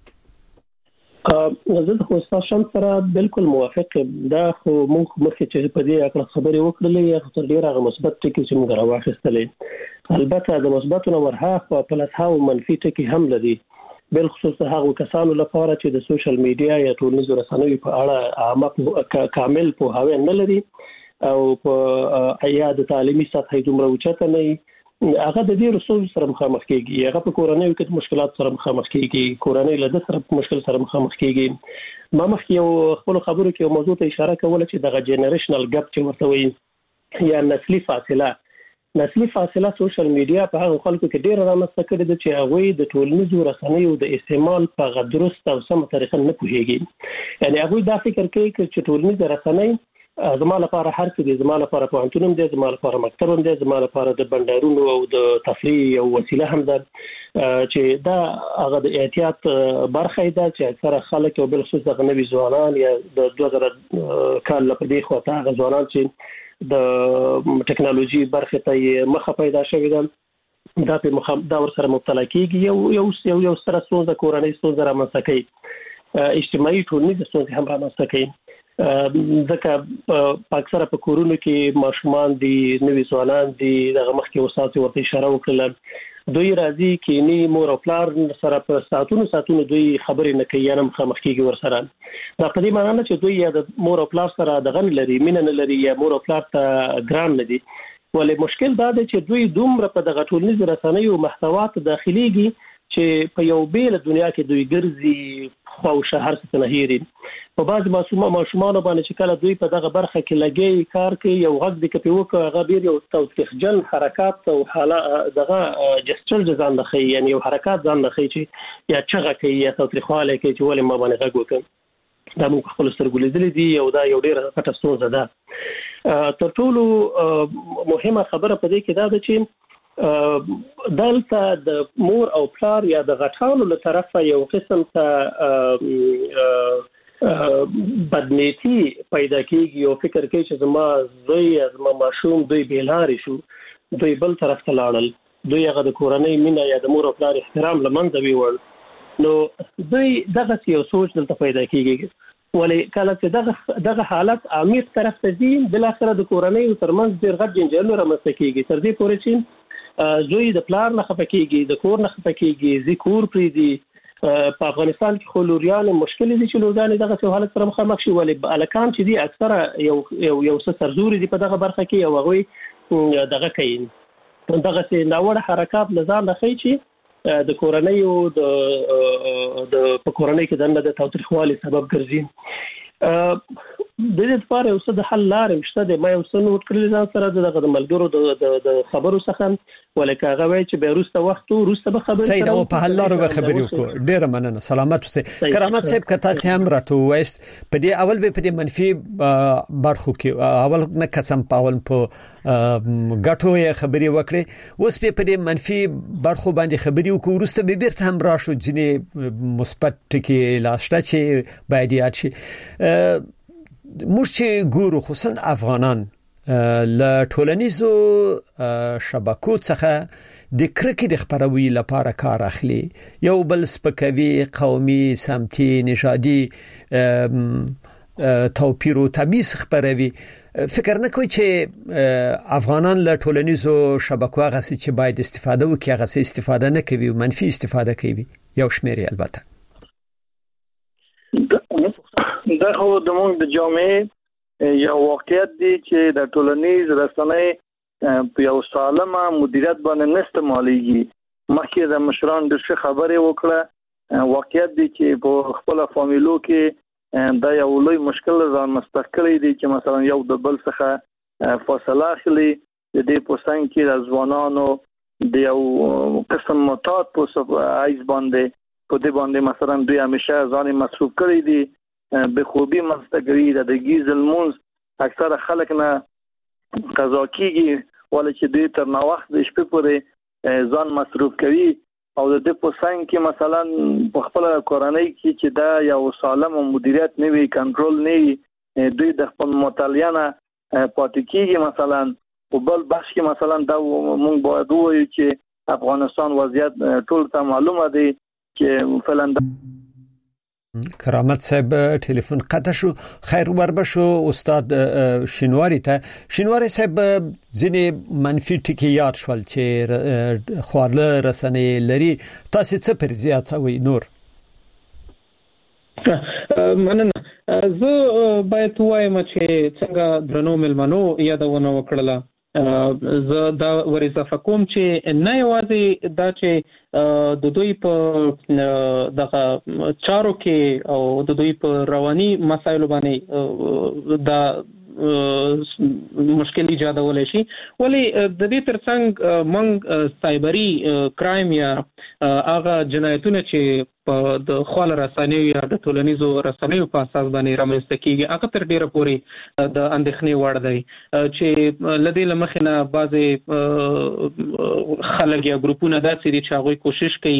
زه د استاد شمس سره بالکل موافق دا خو موږ مخکې چې په دې اړه خبرې وکړلې یا تر ډیره هغه مثبت ټکي چې موږ راوښستلې البته د مثبتونو ورها په پلس هاو منفي ټکي هم لري بل خصوص هغه کسانو لپاره چې د سوشل میډیا یا ټولنیزو رسنیو په اړه عامه کامل په هاوی نه لري او په ایاد تعلیمي سطح دومره اوچته نه هغه د دې رسول سره مخامخ کیږي هغه په کورنۍ کې مشکلات سره مخامخ کیږي کورنۍ له د سره مشکل سره مخامخ کیږي ما مخکې یو خپل خبرو کې یو موضوع ته اشاره کوله چې دغه جنریشنل ګپ چې ورته وایي یا نسلي فاصله نسلي فاصله سوشل میډیا په هغه خلکو کې ډېر رامنځته کړې ده چې هغه د ټولنیزو رسنیو د استعمال په غدرست او سم طریقه نه پوهیږي یعنی هغه دا فکر کوي چې ټولنیزو رسنۍ زما لپاره هر څه دي زما لپاره پوهنتون دي زما لپاره مکتب دي زما لپاره د بندرونو او د تفریح او وسیله هم ده چې دا هغه د احتیاط برخه ده چې اکثره خلک او بل خصوص د نوي ځوانان یا د دوه زره کال لپاره خو ته هغه ځوانان چې د ټکنالوژي برخه ته مخه پیدا شوی ده دا په مخ دا ور سره مبتلا کیږي یو یو یو ستر ستونزه کورنۍ ستونزه رامنځته کوي اجتماعي ټولنیز ستونزې هم رامنځته کوي ځکه په اکثره په کورونو کې ماشومان دي نوي ځوانان دي دغه مخکې استاد ورته اشاره وکړه دوی راځي کې ني مور او پلار سره په ساتونو ساتونو دوی خبرې نه کوي نه مخامخ کیږي ور سره دا په دې معنی نه چې دوی یا د مور او پلار سره دغه لري مینه نه لري یا مور او پلار ته ګران نه دي ولې مشکل دا دی چې دوی دومره په دغه ټولنیز رسنیو محتوات داخليږي چې په یو بیل دنیا کې دوی ګرځي خو شهر څخه نه هېري په بعض ماشومان ماشومان باندې چې کله دوی په دغه برخه کې لګي کار کوي یو غږ د کپی وکړه هغه بیر یو توسخجن حرکات او حاله دغه جستر ځان نه خي یعنی یو حرکات ځان نه خي چې یا چغه کوي یا توسخواله کوي چې ولې ما باندې غږ وکړ دا موږ خپل سترګو لیدلې دي او دا یو ډیر غټه ستونزه ده تر ټولو مهمه خبره په دې کې دا ده چې دلته د مور او پلار یا د غټانو له طرفه یو قسم ته بدنيتي پیدا کیږي او فکر کوي چې زما زوی زما ماشوم دوی بیلاری شو دوی بل طرف ته لاړل دوی هغه د کورنۍ مینه یا د مور او پلار احترام لمنځه ویول نو دوی دغه یو سوچ دلته پیدا کیږي ولی کله چې دغه دغه حالت عمیق طرف ته ځي بل اخر د کورنۍ ترمنځ ډیر غټ جنجال رامنځته کیږي تر دې پورې چې زوی د پلار نه خفکیږي د کور نه خفکیږي زی کور پری دی په افغانستان کې خلوریان مشکل دي چې لوګان دغه څه حالت سره مخامخ شي ولې الکان چې دي اکثره یو یو یو څه سرزوري دي په دغه برخه کې او هغه دغه کوي دغه څه ناوړه حرکات لزان نه خي چې د کورنۍ او د د په کورنۍ کې د تاوتریخوالي سبب ګرځي د دې لپاره یو څه د حل لارې مشته د ما یو څه نوٹ کړل ځان سره دغه ملګرو د د خبرو څخه ولکه هغه وای چې به روسته وخت او روسته به خبرې سید او په حل لارو به خبرې وکړو ډیر مننه سلامت اوسئ کرامت صاحب کته سه هم راته وایست په دې اول به په دې منفي برخو کې اول نه قسم پاول په غټو یې خبرې وکړي اوس په دې منفي برخو باندې خبرې وکړو روسته به بیرته هم راشو ځنې مثبت ټکی لاشته چې باید یاد شي موږ چې ګورو خصوصا افغانان له ټولنیزو شبکو څخه د کرکې د خبروي لپاره کار اخلي یو بل سپکوي قومي سمتي نژادي توپیر او تمیز خبروي فکر نه کوي چې افغانان له ټولنیزو شبکو هغه چې باید استفاده وکړي هغه استفاده نه کوي او منفي استفاده کوي یو شمېر البته دا خو د موږ د جامعې یو واقعیت دی چې د ټولنیز رسنۍ په یو سالمه مدیریت باندې نه استعمالېږي مخکې د مشران د څه خبرې وکړه واقعیت دی چې په خپل فامیلو کې دا یو لوی مشکل ځان مستقلی دی چې مثلا یو د بل څخه فاصله اخلي د دې پوسټنګ کې د ځوانانو د یو قسم معتاد په ایز باندې په دې باندې مثلا دوی همیشه ځان مصروف کړی دي به خوبي مستګری د ګیزل مونز اکثره خلک نه قضا کیږي ولې چې دوی تر نو وخت د شپې پورې ځان مصروف کوي او د دې په څنګ کې مثلا په خپل کورنۍ کې چې دا یو سالم مدیریت نه وي کنټرول نه وي دوی د خپل مطالعه پاتې کیږي مثلا په بل بخش کې مثلا دا مونږ باید وایو چې افغانستان وضعیت ټول ته معلومه دی چې فلند کرامت صاحب ټلیفون قطع شو خیر وربشو استاد شینواری ته شینواری صاحب ځینې منفي ټکی یاد شول چې خواله رسنۍ لري تاسو څه پر زیات وي نور مننه زه باید وایم چې څنګه درنو ملمنو یادونه وکړله زه دا ور اضافه کوم چې نه یوازې دا چې د دوی په دغه چارو کې او د دوی په رواني مسایلو باندې دا مشکل ایجادولای شي ولی د دې ترڅنګ موږ سایبری کرایم یا هغه جنایتونه چې په د خپل رسنیو یا د ټولنیزو رسنیو په اساس باندې رامنځته کیږي هغه تر ډیره پورې د اندېښنې وړ دی چې لدې لمخنه بعضي خلک یا ګروپونه داسې دي چې هغه کوشش کوي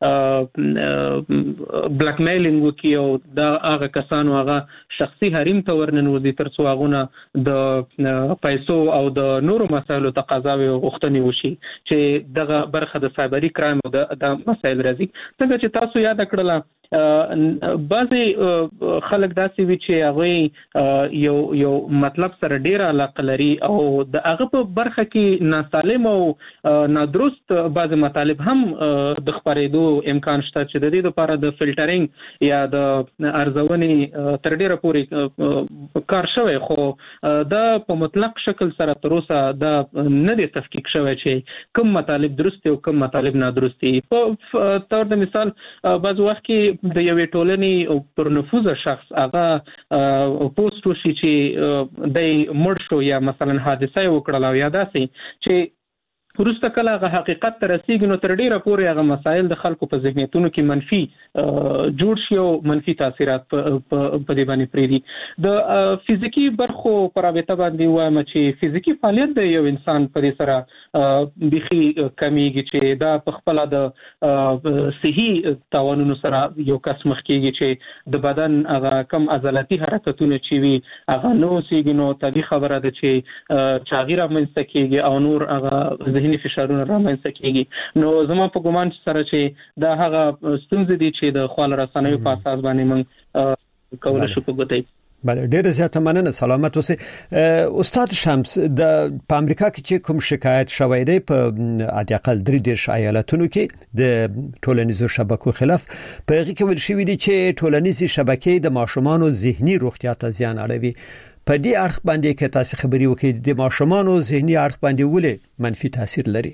بلاک میلینګ وکي او دا هغه کسانو هغه شخصي حریم ته ورننوځي تر څو هغه د پیسو او د نورو مسایلو تقاضاوي غوښتنې وشي چې دغه برخه د سایبری کرایم او د مسایل راځي څنګه چې تاسو یاد کړل بعضي خلک داسې وي چې هغه یو یو مطلب سره ډیر علاقه لري او د هغه په برخه کې ناسالم او نادرست بعض مطالب هم د خبرېدو امکان شته چې د دې لپاره د فلټرینګ یا د ارزونې تر ډیره پورې کار شوی، خو دا په مطلق شکل سره تر اوسه دا نه دی تفکیک شوی چې کوم مطالب درست او کوم مطالب نادرست دي. په تور د مثال بعض وخت کې د یوې ټولنې او پر نفوذ شخص هغه پوسټ وشي چې د مړ شو یا مثلا حادثه وکړه او یا داسې چې وروسته کله هغه حقیقت ته رسیږي نو تر ډیره پورې هغه مسایل د خلکو په ذهنیتونو کې منفي جوړ شي او منفي تاثیرات په دې باندې پرېږدي. د فزیکی برخو پر رابطه باندې وایم چې فزیکی فعالیت د یو انسان په دې سره بيخي کمیږي چې دا په خپل د صحي توانونو سره یو کس مخ کېږي چې د بدن هغه کم عضلاتي حرکتونه چې وي هغه نو سیږي، نو طبيعي خبره ده چې چاغیر رامنځته کېږي او نور هغه ذهني فشارونه رامنځته کېږي. نو زما په ګومان سره چې دا هغه ستونزې دي چې د خپل رسنیو په اساس باندې موږ کولای شو په ګوتې. بله، ډیره زیاته مننه، سلامت اوسئ. استاد شمس، د په امریکا کې چې کوم شکایت شوی دی په حداقل درې دیرش ایالتونو کې د ټولنیزو شبکو خلاف، په هغه کې ویل شوی دی چې ټولنیزې شبکې د ماشومانو ذهني روغتیا ته زیان اړوي. په دې اړخ باندې کې تاسو خبري وکړئ، د ماشومانو ذهني اړخ باندې ولې منفي تاثیر لري؟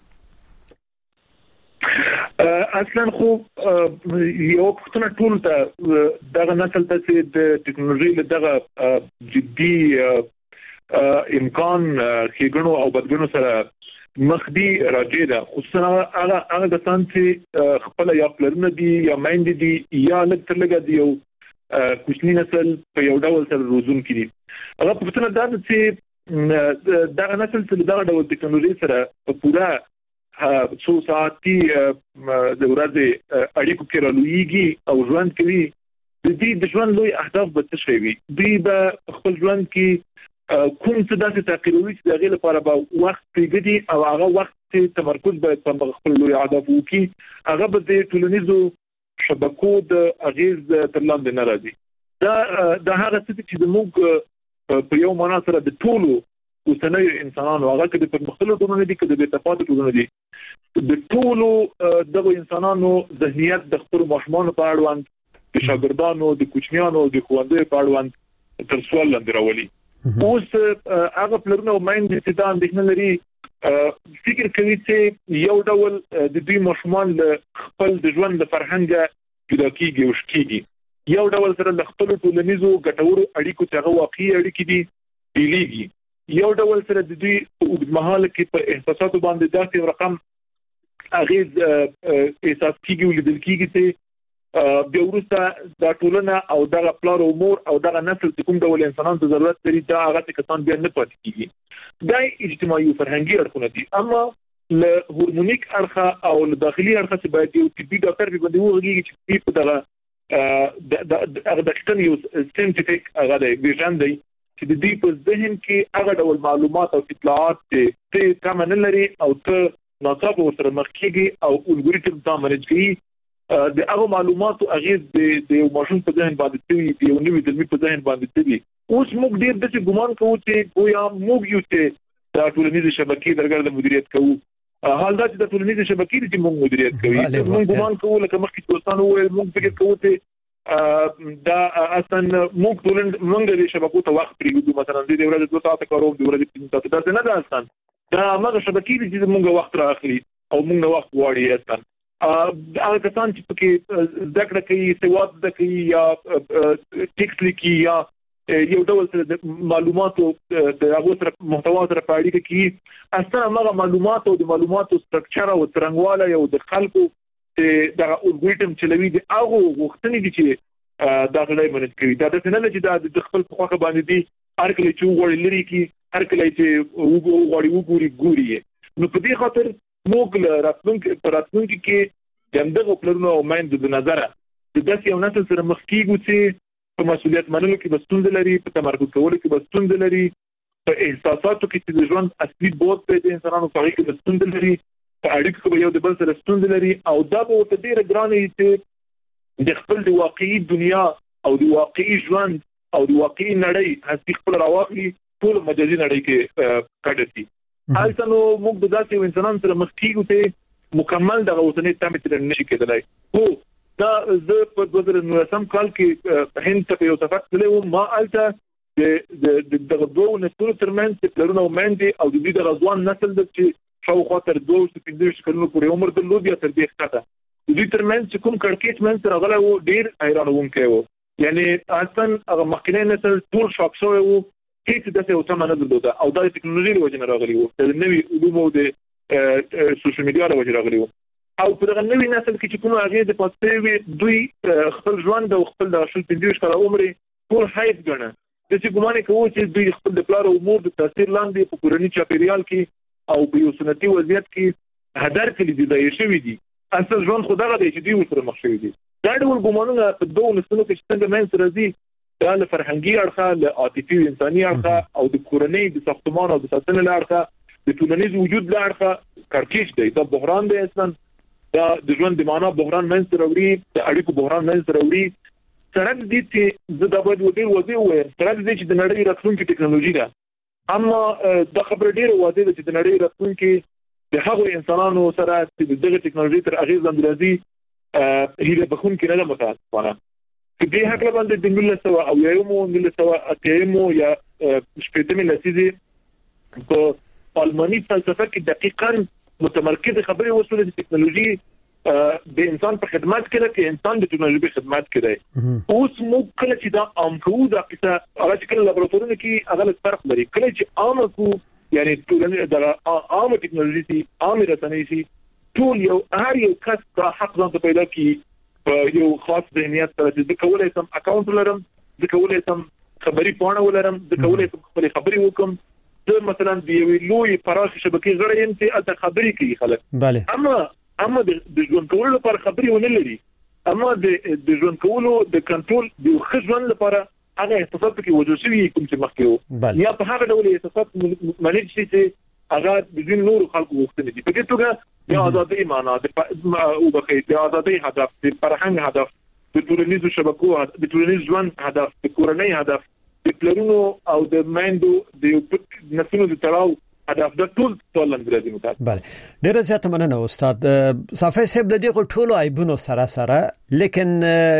اصلا خو یو پښتنه ټول ته دغه نسل ته چې د ټکنالوژي له دغه جدي امکان خېګنو او بدګنو سره مخ دي راځي دا خصوصا هغه هغه د سانتي خپل یا پلرونه دي یا مایند دي یا لږ تر لږه دی یو کوچنی نسل په یو ډول سره روزون کړي. هغه پښتنه دا چې دغه نسل چې دغه ډول ټکنالوژي سره په پورا څو ساعتي د ورځې اړیکو کې رالويږي او ژوند کوي، د دې د ژوند لوی اهداف به څه وي؟ دوی به خپل ژوند کې کوم څه داسې تعقیبوي چې دغه لپاره به وخت پیږي او هغه وخت تمرکز به په خپل لوی اهداف وکړي. هغه به د ټولنیزو شبکو د اغیز تر لاندې نه راځي. دا د هغه څه چې موږ په یو معنا سره د ټولو اوسنیو انسانانو هغه کې د مختلفو ټولنو دي کې د بیتفاوت ټولنو دي د ټولو دغه انسانانو ذهنیت د خپل ماشومانو په اړوند د شاګردانو د کوچنیانو د خوندې په اړوند تر سوال لاندې راولي. اوس هغه پلرونه او مایند چې دا اندېښنه لري فکر کوي چې یو ډول د دوی ماشومان له خپل د ژوند د فرهنګ جدا کیږي او شکیږي، یو ډول سره د خپل ټولنیزو ګټورو اړیکو څخه واقعي اړیکې دي بیلېږي، یو ډول سره د دوی په اوږدمهاله کې په احساساتو باندې داسې رقم اغیز احساس کیږي او لیدل کیږي چې بیا وروسته دا ټولنه او دغه پلار او مور او دغه نسل چې کوم ډول انسانانو ته ضرورت لري دا هغه کسان بیا نه پاتې کیږي. دا اجتماعي او فرهنګي اړخونه دي. اما له هورمونیک اړخه او له داخلي اړخه چې باید یو طبي ډاکټر به باندې وغږیږي چې په دغه د دقیقاً یو ساينټیفیک هغه دی ویژن دی چې د دې په ذهن کې هغه ډول معلومات او اطلاعات چې کم نه لري او ته ناڅاپه ورسره مخ کېږي او الګوریتم ته منځ کوي د هغه معلوماتو اغیز د یو ماشوم په ذهن باندې کوي، د یو نوي دلمي په ذهن باندې کوي. اوس موږ ډېر د ګمان کوو چې ګویا موږ یو چې د ټولنیزو شبکې درګر د مدیریت کوو، حال دا چې د ټولنیزو شبکې چې موږ مدیریت کوي موږ ګمان کوو لکه مخکې دوستانو وویل موږ فکر کوو چې دا اصلا موږ ټولن موږ د شبکو ته وخت پریږدو، مثلا د ورځې دوه ساعته کاروم، د ورځې پنځه ساعته دا نه ده اصلا دا هغه شبکې چې موږ وخت راخلي او موږ وخت غواړي. اصلا هغه کسان چې پکې ذکر کوي سواد د کوي یا ټیکس لیکي یا یو ډول سره معلوماتو د هغه سره محتوا سره پاړی کوي، اصلا هغه معلومات او د معلوماتو سټرکچر او ترنګواله یو د خلکو د الګوریتم چلوي د هغه وختنی دي چې دا غلای منځ کوي. دا د نه چې د خپل په خوخه باندې دي هر کله چې وګوري لري کې هر کله چې وګوري وګوري ګوري. نو په دې خاطر موږ راتلونکي پر راتلونکي کې دغه پلانونو او مایند د نظر د داسې یو نسل سره مخ کیږو چې په مسؤلیت منلو کې بستون لري، په تمرکز کولو کې بستون لري، په احساساتو کې چې د ژوند اصلي بوت په انسانانو په کې بستون لري، په اړیکو کې یو د بل سره بستون لري او دا به ورته ډیره ګرانه چې د خپل د واقعي دنیا او د واقعي ژوند او د واقعي نړۍ هڅې خپل راوړي ټول مجازي نړۍ کې کډتي حالته نو موږ د داسې انسانانو سره مخ کیږو ته مکمل د اوسنۍ تمه تر نشي کېدلای خو دا زه په دوه زره نولسم کال کې هند ته یو سفر تللی ما الته د د دوه نسلونو ترمنځ چې پلرونه ومندي او د دې د غزوان نسل د چې شاوخوا تر دوه سوه پنځه کلونو پورې عمر درلود یا تر دې ښکته د دې ترمنځ چې کوم کړکېچ منځ راغلی و ډېر حیرانوونکی و یعنی اصلا هغه مخکینی نسل ټول شاک شوی و هیڅ داسې یو تمه نه درلوده او دا د ټکنالوژۍ له وجې نه راغلي وو د نوي علومو د سوشل میډیا له وجې راغلي وو او په دغه نوي نسل کې چې کوم هغې د پاتې وي دوی خپل ژوند او خپل د شل پنځه کاله عمر ټول حیف ګڼه د چې ګمان کوو چې دوی خپل د پلار او مور د تاثیر لاندې په کورني چاپیریال کې او په یو سنتي وضعیت کې هدر کړي دي دا شوي دي اصل ژوند خدای غوډي چې دوی ورسره مخ شوي دي دا ډول ګمانونه په دوه نسلونو کې څنګه منځ راځي دا له فرهنګي اړخه له عاطفي او انساني اړخه او د کورنۍ د ساختمان او د ساتنې له اړخه د ټولنیز وجود له اړخه کړکېچ دی دا بحران دی اصلا دا د ژوند د معنا بحران منځ راوړي د اړیکو بحران منځ راوړي سره د دې چې د دابد ودی وځي وي سره د دې چې د نړۍ راتلونکي ټکنالوژي ده اما د خبر ډیره واضح ده چې د نړۍ راتلونکي د هغو انسانانو سره چې دغه ټکنالوژي تر اغیز لاندې راځي هیله بخون کې نه متاسفانه چې دې هغه باندې د ملت سوا او یومو ملت سوا اتیمو یا شپږمه لسیزه په الماني فلسفه کې دقیقاً متمرکز خبرې وسوله د ټکنالوژي د انسان په خدمت کې ده چې انسان د ټکنالوژي په خدمت کې دی اوس موږ کله چې دا عام کوو دا قصه هغه چې کله لابراتوارونو کې هغه فرق لري کله چې عام کوو یعنی ټولنه د عام ټکنالوژي سي عام رسنۍ سي ټول یو هر یو کس د حق ځان پیدا کی په یو خاص ذهنیت سره چې د کولای سم اکاونټ ولرم د کولای سم خبري پاڼه ولرم د کولای سم خپل خبري وکم د مثلا د یو لوی پراخ شبکې غړي یم چې اته خبري کوي خلک bale اما اما د ژوند کولو لپاره خبري ونه لري اما د ژوند کولو د کنټرول د خځوان لپاره هغه احساسات کې وجود شوی کوم چې مخکې یا په هغه ډول احساسات مانیج شي چې هغه د ژوند نور خلکو وختونه دي په دې توګه د آزادۍ معنا د او بخیر د آزادۍ هدف د فرهنګ هدف د ټولنیزو شبکو د ټولنیز ژوند هدف د کورنۍ هدف د پلرونو او د مایندو د نسلونو د تړاو هدف د ټول ټول اندرازي مطابق bale ډیر زیات مننه استاد صافي صاحب د دې ټولو عیبونو سره سره لیکن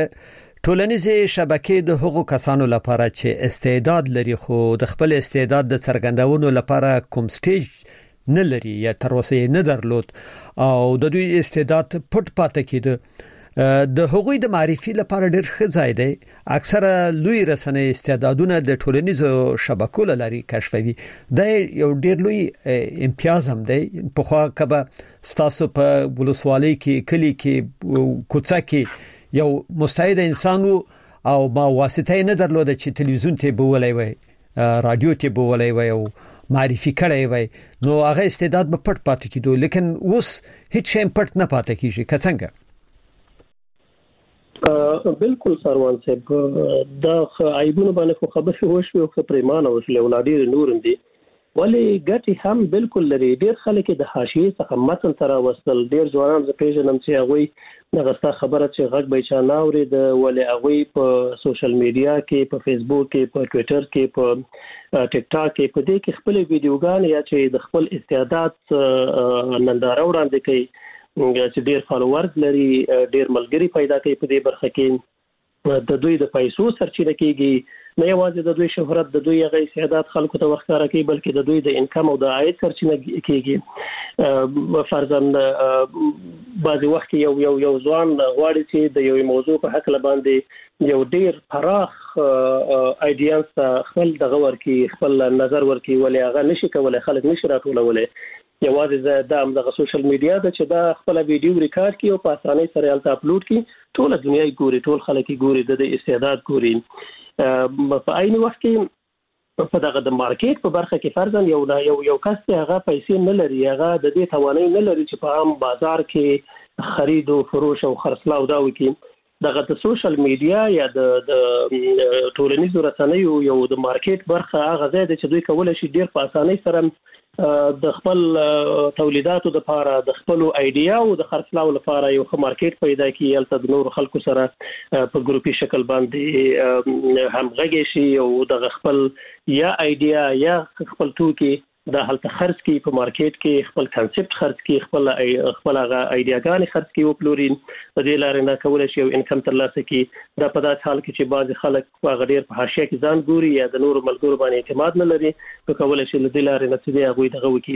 ټولنیزې شبکې د حقوقو کسانو لپاره چې استعداد لري خو د خپل استعداد د څرګندونې لپاره کوم سټیج نه لري یا تر اوسه نه درلود او د دوی استعداد پټ پاتې کېده د حقوقي د معرفي لپاره ډېر ښه ځای دی اکثره لوی رسنۍ استعدادونه د ټولنیزو شبکو لاري کشفوي دا یو ډېر لوی امتیاز هم دی په خوا کبه ستاسو په ولسوالۍ کې کلی کې کوڅه کې یو مستعد انسان او ما واسطه نه درلوده چې تلویزیون ته بولای وي رادیو ته بولای وي او معرفي کړی وي نو هغه استعداد به پټ پاتې کیدو لیکن اوس هیڅ شی پټ نه پاتې کیږي که څنګه بالکل سروان صاحب دا عیبونه باندې خو خبرې وشوي او پریمانه وشلې ولادي نور دي ولی ګټي هم بالکل لري ډیر خلک د حاشیه څخه متن تر وصل ډیر ځوانان ز پیژنم چې هغه نغستا خبره چې غږ به چا ناوري د ولی هغه په سوشل میډیا کې په فیسبوک کې په ټوئیټر کې په ټیک ټاک کې په دې کې خپل ویډیوګان یا چې د خپل استعداد ننداره وړاندې کوي چې ډیر فالوورز لري ډیر ملګری پیدا کوي په دې برخه کې د دوی د پیسو سرچینه کیږي نه یوازې د دوی شهرت د دوی غي استعداد خلکو ته وختاره کوي بلکې د دوی د انکم او د عاید سرچینه کیږي فرضاً بعضی وخت یو یو یو ځوان غواړي چې د یو موضوع په حق باندې یو ډیر فراخ ایډیانس خپل دغه ورکی خپل نظر ورکی ولې هغه نشي کولای خلک نشي راټولولای یوازې د دغه سوشل میډیا د چې دا خپل ویډیو ریکارډ کړي او په اسانۍ سره الته اپلوډ کړي ټول دنیا ګوري ټول خلک ګوري د استعداد ګوري په عین وخت کې په دغه د مارکیټ په برخه کې فرضاً یو یو یو کس هغه پیسې نه لري هغه د دې توانایي نه لري چې په عام بازار کې خرید او فروش او خرڅلاو دا وکړي دغه د سوشل میډیا یا د ټولنیزو رسنیو یو د مارکیټ برخه هغه ځای چې دوی کولای شي ډیر په اسانۍ سره د خپل تولیداتو د لپاره د خپل ایډیا او د خرڅلاو لپاره یو ښه مارکیټ پیدا کړي، البته د نور خلکو سره په ګروپي شکل باندې همغږي شي او د خپل یا ایډیا یا خپل توکي د هلته خرڅ کی په مارکیټ کې خپل کانسپټ خرڅ کی خپل خپل ایډیاګان خرڅ کی او پلورین په دې لارې نه کولای شي او انکم ترلاسه کی. دا په داسې حال کې چې بعض خلک په غډیر په حاشیه کې ځان ګوري یا د نور ملګرو باندې اعتماد نه لري، نو کولای شي د دې لارې نه چې هغه دغه وکړي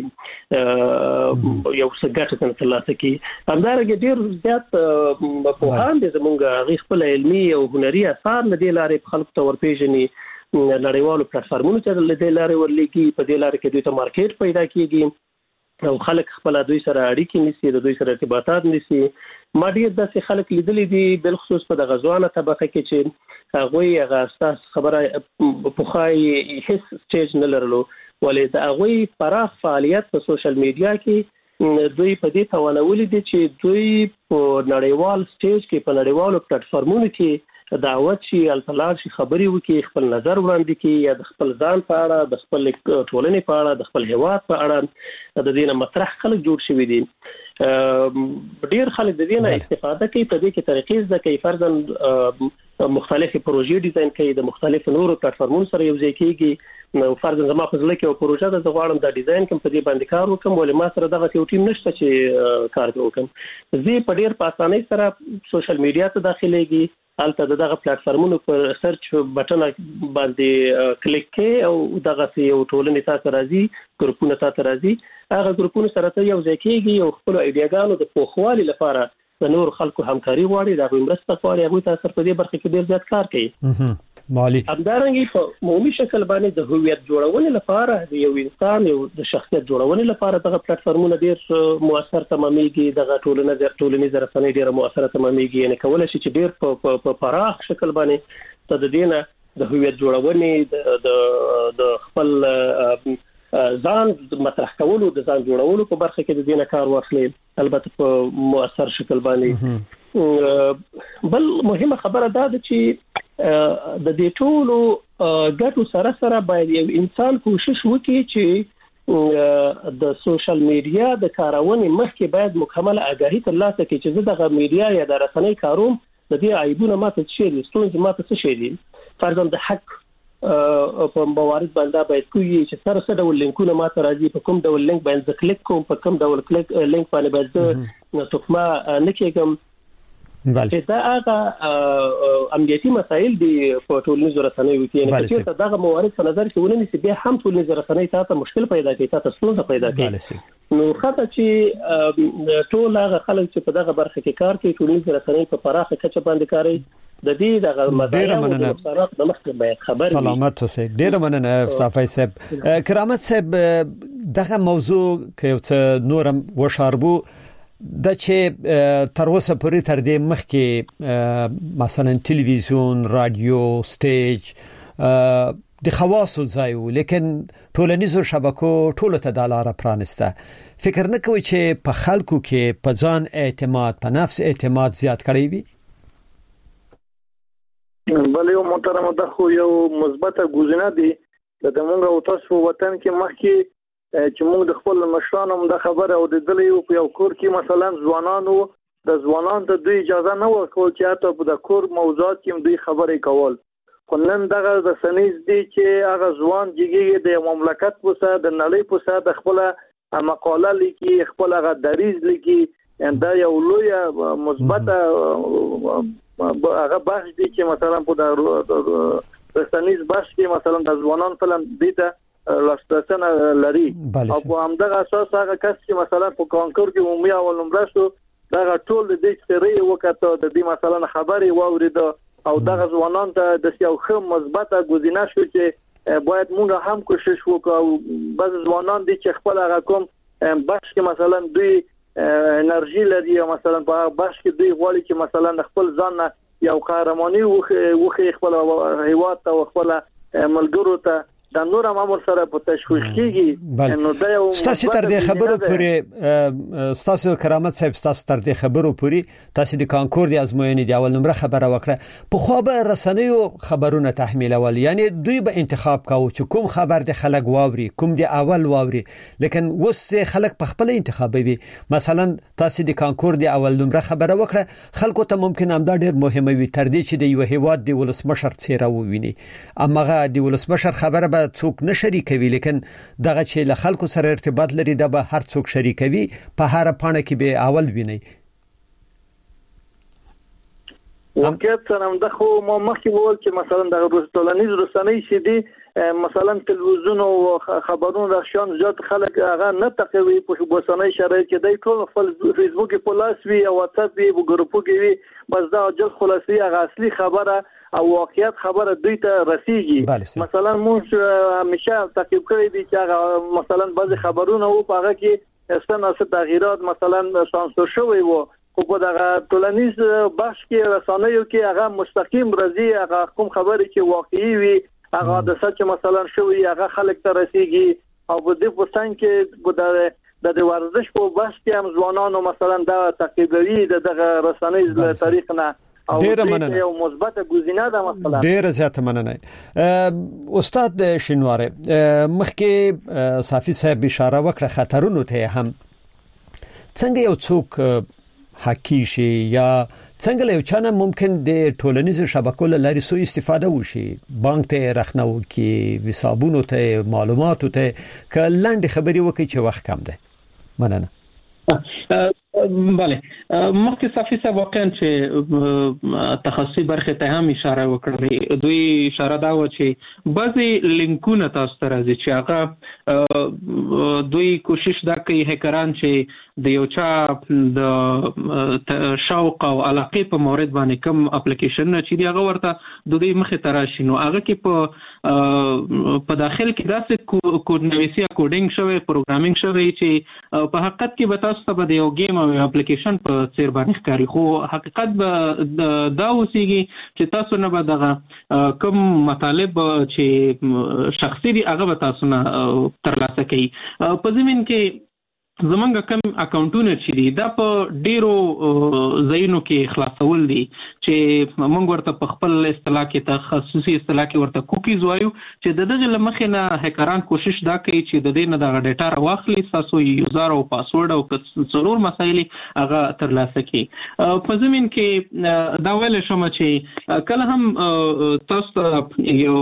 یو څه ګټه ترلاسه کی. همدارنګه ډیر زیات په هان دي زمونږ غي خپل علمي او هنري اثار نه دي لارې خلکو ته ورپېژني، نړیوالو پلیټفارمونو ته د دې لارې ورلېږي، په دې لارې کې دوی ته مارکیټ پیدا کیږي او خلک خپل دوی سره اړیکې نیسي، د دوی سره ارتباطات نیسي. ما ډېر داسې خلک لیدلي دي بالخصوص په د غزوانه طبقه کې چې هغه هغه اساس خبره په خای هیڅ سټیج نه لرلو، ولې د هغه پراخ فعالیت په سوشل میډیا کې دوی په دې توانولې دي چې دوی په نړیوال سټیج کې په نړیوالو پلیټفارمونو کې دعوت شي، الفلار شي، خبري وکي، خپل نظر وړاندې کړي یا د خپل ځان په اړه، د خپل ټولنې په اړه، د خپل هیواد په اړه د دې نه مطرح خلک جوړ شوي دي. ډیر خلک د دې نه استفاده کوي، په دې کې طریقې زده کوي، فرضاً مختلفې پروژې ډیزاین کوي، د مختلفو نورو پلیټفارمونو سره یو ځای کیږي. نو فرضاً زما په ځل کې یو پروژه ده، زه غواړم دا ډیزاین کوم، په دې باندې کار وکړم، ولې ما سره دغه یو ټیم نشته چې کار وکړم. زه په ډیر په اسانۍ سره سوشل میډیا ته داخليږي، البته دغه پلیټفارمونو پر سرچ بټن باندې کلیک کې او دغه یو ټولنې تاسو راځي، ګروپونه تاسو راځي، هغه ګروپونه سره ته یو ځای کېږي او خپل ایډیاګانو د پوښوالي لپاره د نور خلکو همکاري غواړي، دا مرسته غواړي، هغه تاسو په دې برخه کې ډیر زیات کار کوي. مالي همدارنګه په عمومي شکل باندې د هویت جوړونې لپاره د یو انسان یو د شخصیت جوړونې لپاره دغه پلیټفارمونه ډیر موثر تمامېږي، دغه ټولنه ټولنیز رسنۍ ډیر موثر تمامېږي، یعنی کولای شي چې ډیر په پراخ شکل باندې د دینه د هویت جوړونې د د خپل ځان مطرح کولو، د ځان جوړولو په برخه کې د دینه کار واخلي، البته په موثر شکل باندې. بل مهمه خبره دا ده چې د دې ټولو ګټو سره سره باید یو انسان کوشش وکړي چې د سوشل میډیا د کارونې مخکې باید مکمل آگاهی ترلاسه کړي چې دغه میډیا یا د رسنۍ کاروم د دې عیبونه ماته څه دي، ستونزې ماته څه دي. فرضاً د حق په موارد باندې باید کوی چې سره سره ډول لینکونه ماته راځي، په کوم ډول لینک باندې کلیک کوم، په کوم ډول کلیک لینک باندې باید تخمه نه کېږم. چې دا هغه امنیتي مسایل دي په ټولنیزو رسنیو کې، یعنی چې دغه موارد په نظر کې ونیول شي بیا هم ټولنیزو رسنۍ ته مشکل پیدا کوي، ته ستونزه پیدا کوي. نو خاطر چې ټول هغه خلک چې په دغه برخه کې کار کوي، ټولنیزو رسنۍ په پراخه کچه باندې کاري، د دې دغه مزایا او نقصانات د مخکې باید خبر وي. سلامت اوسئ. ډیر مننه صافی صاحب. کرامت صاحب، دغه موضوع کې یو څه نورم وشاربو د چې تر اوسه پورې تر دې مخکې مثلا ټلویزیون، رادیو، سټیج د خواصو ځای و، لیکن ټولنیزو شبکو ټول ته د لار پرانسته. فکر نه کوي چې په خلکو کې په ځان اعتماد، په نفس اعتماد زیات کړی وي؟ بل یو محترم ده خو یو مثبته ګزینه دي د موږ او تاسو وطن کې مخکې چې موږ د خپل مشرانو د خبره او د دلی په یو کور کې مثلا ځوانانو د ځوانانو ته دوی اجازه نه ورکول چې حتی په د کور موضوعات کې دوی خبرې کول. خو نن دغه د سنیز دي چې هغه ځوان جګي د مملکت په سر د نړۍ په سر د خپل مقاله لیکي، خپل هغه دریز لیکي، دا یو لوی مثبته هغه بحث دي چې مثلا په د سنیز بحث کې مثلا د ځوانانو فلم دي ته لاستاسنه لري او په همدغه اساس هغه کس چې مثلا په کانکور کې عمومي اول نمبر شو، دا ټول د دې سری وکړه د دې مثلا خبري واورید او دغه ځوانان ته د یو ښه مثبته ګزینه شو چې باید موږ هم کوشش وکړو. بعض ځوانان دي چې خپل هغه کوم بحث کې مثلا دوی انرژي لري، مثلا په بحث کې دوی غواړي چې مثلا خپل ځان یو قهرماني وخی خپل هیواد ته او خپل ملګرو ته د نور امر سره په تشویش کیږي نو دا یو ستاسو تر دې خبرو پورې ستاسو کرامت صاحب ستاسو تر دې خبرو پورې تاسو د کانکور د ازموینې دی اول نمبر خبره وکړه په خو به رسنیو خبرونه تحمیل اول یعنی دوی به انتخاب کاوه چې کوم خبر د خلک واوري کوم د اول واوري لیکن وس خلک په خپل انتخابوي مثلا تاسو د کانکور د اول نمبر خبره وکړه خلکو ته ممکن هم دا ډیر مهمه وي تر دې چې د یو هیواد د ولسمشر څیره وویني اماغه د ولسمشر خبره به څوک نه شریکوي لیکن دغه چې له خلکو سره ارتباط لري د به هر څوک شریکوي په هر پانه کې به اول ویني واقعیت سره هم د خو ما مخکې وویل چې مثلا د ټولنیز رسنۍ چې دي مثلا تلویزیون او خبرونه راشان زیات خلک هغه نه تقوي په بوسنۍ شرایط کې د ټول خپل فیسبوک په لاس وی او واتس اپ وی او ګروپو کې وی بس دا جل خلاصي هغه اصلي خبره او واقعیت خبره دوی ته رسیږي مثلا موږ همیشه تعقیب کړی دي چې هغه مثلا بعض خبرونه او هغه کې ستنه تغیرات مثلا سانسور شوی وو خو په دغه ټولنیز بحث کې رسنیو کې هغه مستقیم راځي هغه کوم خبرې چې واقعي وي هغه د سچ مثلا شوی هغه خلک ته رسیږي او په دې پوسټان کې د د ورزش په بحث کې هم ځوانانو مثلا دا تعقیبوي دغه رسنیز له طریق نه ډیره مننه یو مثبت گزینه ده مثلا ډیره زیاته مننه استاد شینواره مخکې صافی صاحب اشاره وکړه خطرونو ته هم څنګه یو څوک حقی شي یا څنګه له چانه ممکن د ټولنیزو شبکو لاري سو استفاده وشي بانک ته رخنو کې حسابونو ته معلوماتو ته کلند خبري وکي چې وخت کم ده مننه بله مخکې صافی صاحب واقعا چې تخصصي برخه ته هم اشاره وکړه دوی اشاره دا و چې بعضي لینکونه تاسو ته راځي چې هغه دوی کوشش دا کوي هکران چې د یو چا د شوق او علاقه په مورد باندې کوم اپلیکیشن چې دی هغه ورته د دوی مخې ته راشي نو هغه کې په په داخل کې داسې کوډنویسي کوډینګ شوی پروګرامینګ شوی چې په حقیقت کې به تاسو ته د یو گیم او اپلیکیشن په څیر باندې ښکاري خو حقیقت به دا اوسېږي چې تاسو نه به دغه کوم مطالب چې شخصي دي هغه به تاسو نه ترلاسه کوي په زمين کې زمونږ کوم اکاونټونه چې دي دا په ډیرو ځایونو کې خلاصول دي چې موږ ورته په خپل اصطلاح کې تخصصي اصطلاح کې ورته کوکیز وایو چې د دغه لمخې نه هکران کوشش دا کوي چې د دې نه د ډیټا راوخلي تاسو یوزر او پاسورډ او څلور مسایل هغه ترلاسه کړي په زمين کې دا ویل شوم چې کله هم تاسو یو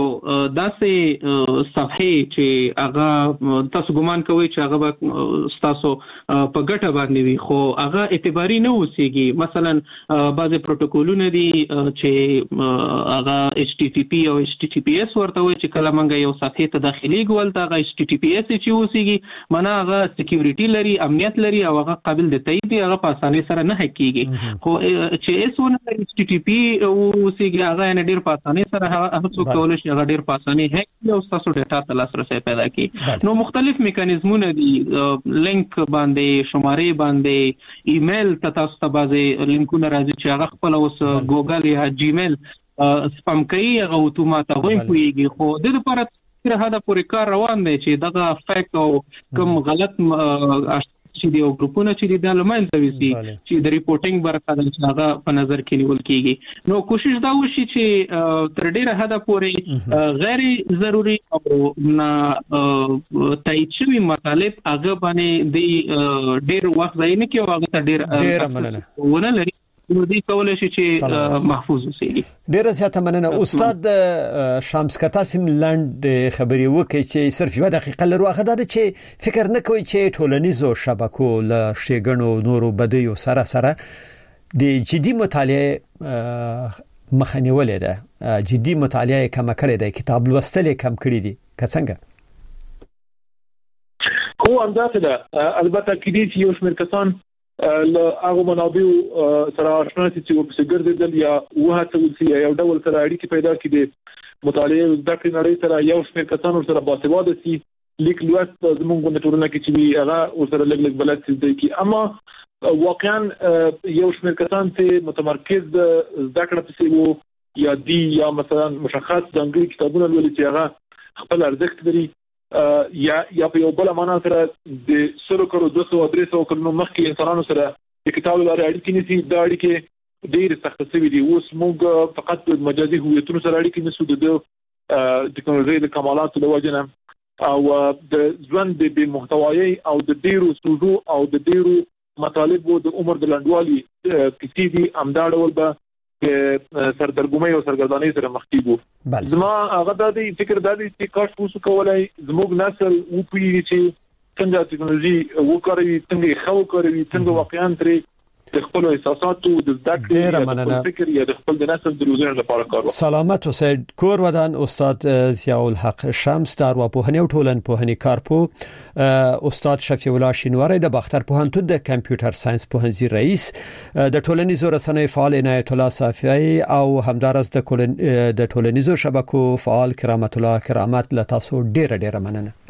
داسې صفحه چې هغه تاسو ګمان کوئ چې هغه تاسو په ګټه باندې وي خو هغه اعتباري نه اوسېږي مثلا بعض پروتوکولونه دي چې هغه ایچ ټي ټي پی او ایچ ټي ټي پی اس ورته وي چې کله موږ یو صفحه ته داخلي ګول تا هغه ایچ ټي ټي پی اس چې اوسېږي معنا هغه سکیورټي لري امنیت لري او هغه قابل د تایید دی هغه په اسانۍ سره نه هک کیږي خو چې اس ونه ایچ ټي ټي پی اوسېږي هغه نه ډیر په اسانۍ سره هغه څوک کولای شي هغه ډیر په اسانۍ هک او تاسو ډیټا ته لاسرسي پیدا کړي نو مختلف میکانیزمونه دي لینک باندې شمارې باندې ایمیل ته تاسو ته بازي لینکونه راځي چې هغه خپل اوس ګوګل یا جیمیل سپام کوي هغه اتومات غوي کوي خو د لپاره تر هدا پورې کار روان دی چې دغه فیک او کوم غلط چې دی او ګروپونه چې دی د لمن توسي چې د ریپورتینګ برخه د هغه په نظر کې نیول کیږي نو کوشش دا وشي چې تر ډیره حدا پورې غیر ضروري او نه تایید شوی مطالب هغه باندې د ډیر وخت ځای نه کې او هغه ته ډیر ونه لري نو دې کولای شي چې محفوظ اوسي ډیر زیاته مننه استاد شمس کتاسم لاند خبري وکي چې صرف یو دقیقه لرو هغه د چې فکر نه کوي چې ټولنیزو شبکو له شیګنو نورو بدیو سره سره د جدي مطالعه مخنیولې ده جدي مطالعه کم کړي ده کتاب لوستل کم کړي دي څنګه خو اندازه ده البته کې دي یو شمېر کسان له هغه منابع سره آشنا چې په ګرځیدل یا وه څه ولسی یا یو ډول سره اړیکې پیدا کړي مطالعه د کړي نړۍ سره یو شمېر کسانو سره باسواده سي لیک لوست زموږ په ټولنه کې چې هغه سره لګ لګ بلد دي کی اما واقعا یو شمېر کسان چې متمرکز د ذکر په سی وو یا دی یا مثلا مشخص ځانګړي کتابونه لولي چې هغه خپل ارزښت لري یا یا په یو بل معنا سره د سلو کړو دوه سوه درې سوه کلونو مخکې انسانانو سره د کتاب لپاره اړیکې نشي دا اړیکې ډېر سخت شوي دي. اوس موږ فقط مجازي هویتونو سره اړیکې نشو د ټکنالوژي د کمالاتو د وجه نه او د ژوند د بې محتوایي او د ډېرو سوزو او د ډېرو مطالبو د عمر د لنډوالي کیسې دي همدا ډول به سردرګمۍ او سرګردانۍ سره مخ کیږو. زما هغه د دې فکر د دې چې کاش اوس کولای زموږ نسل او پیږي چې څنګه ټکنالوژي وکړي څنګه خو کوي څنګه واقعا ترې د خپل احساساتو د ذکر یا فکر یا د خپل د نسل د روزنې لپاره کار وکړي. سلامت اوسئ. کور ودان استاد ضیاء الحق شمس د ارواپوهنې او ټولنپوهنې کارپو، استاد شفیع الله شینواری د باختر پوهنتون د کمپیوټر ساينس پوهنځي رئیس، د ټولنیزو رسنیو فعال عنایت الله صافی او همدارس د د ټولنیزو شبکو فعال کرامت الله کرامت له تاسو ډیره ډیره مننه.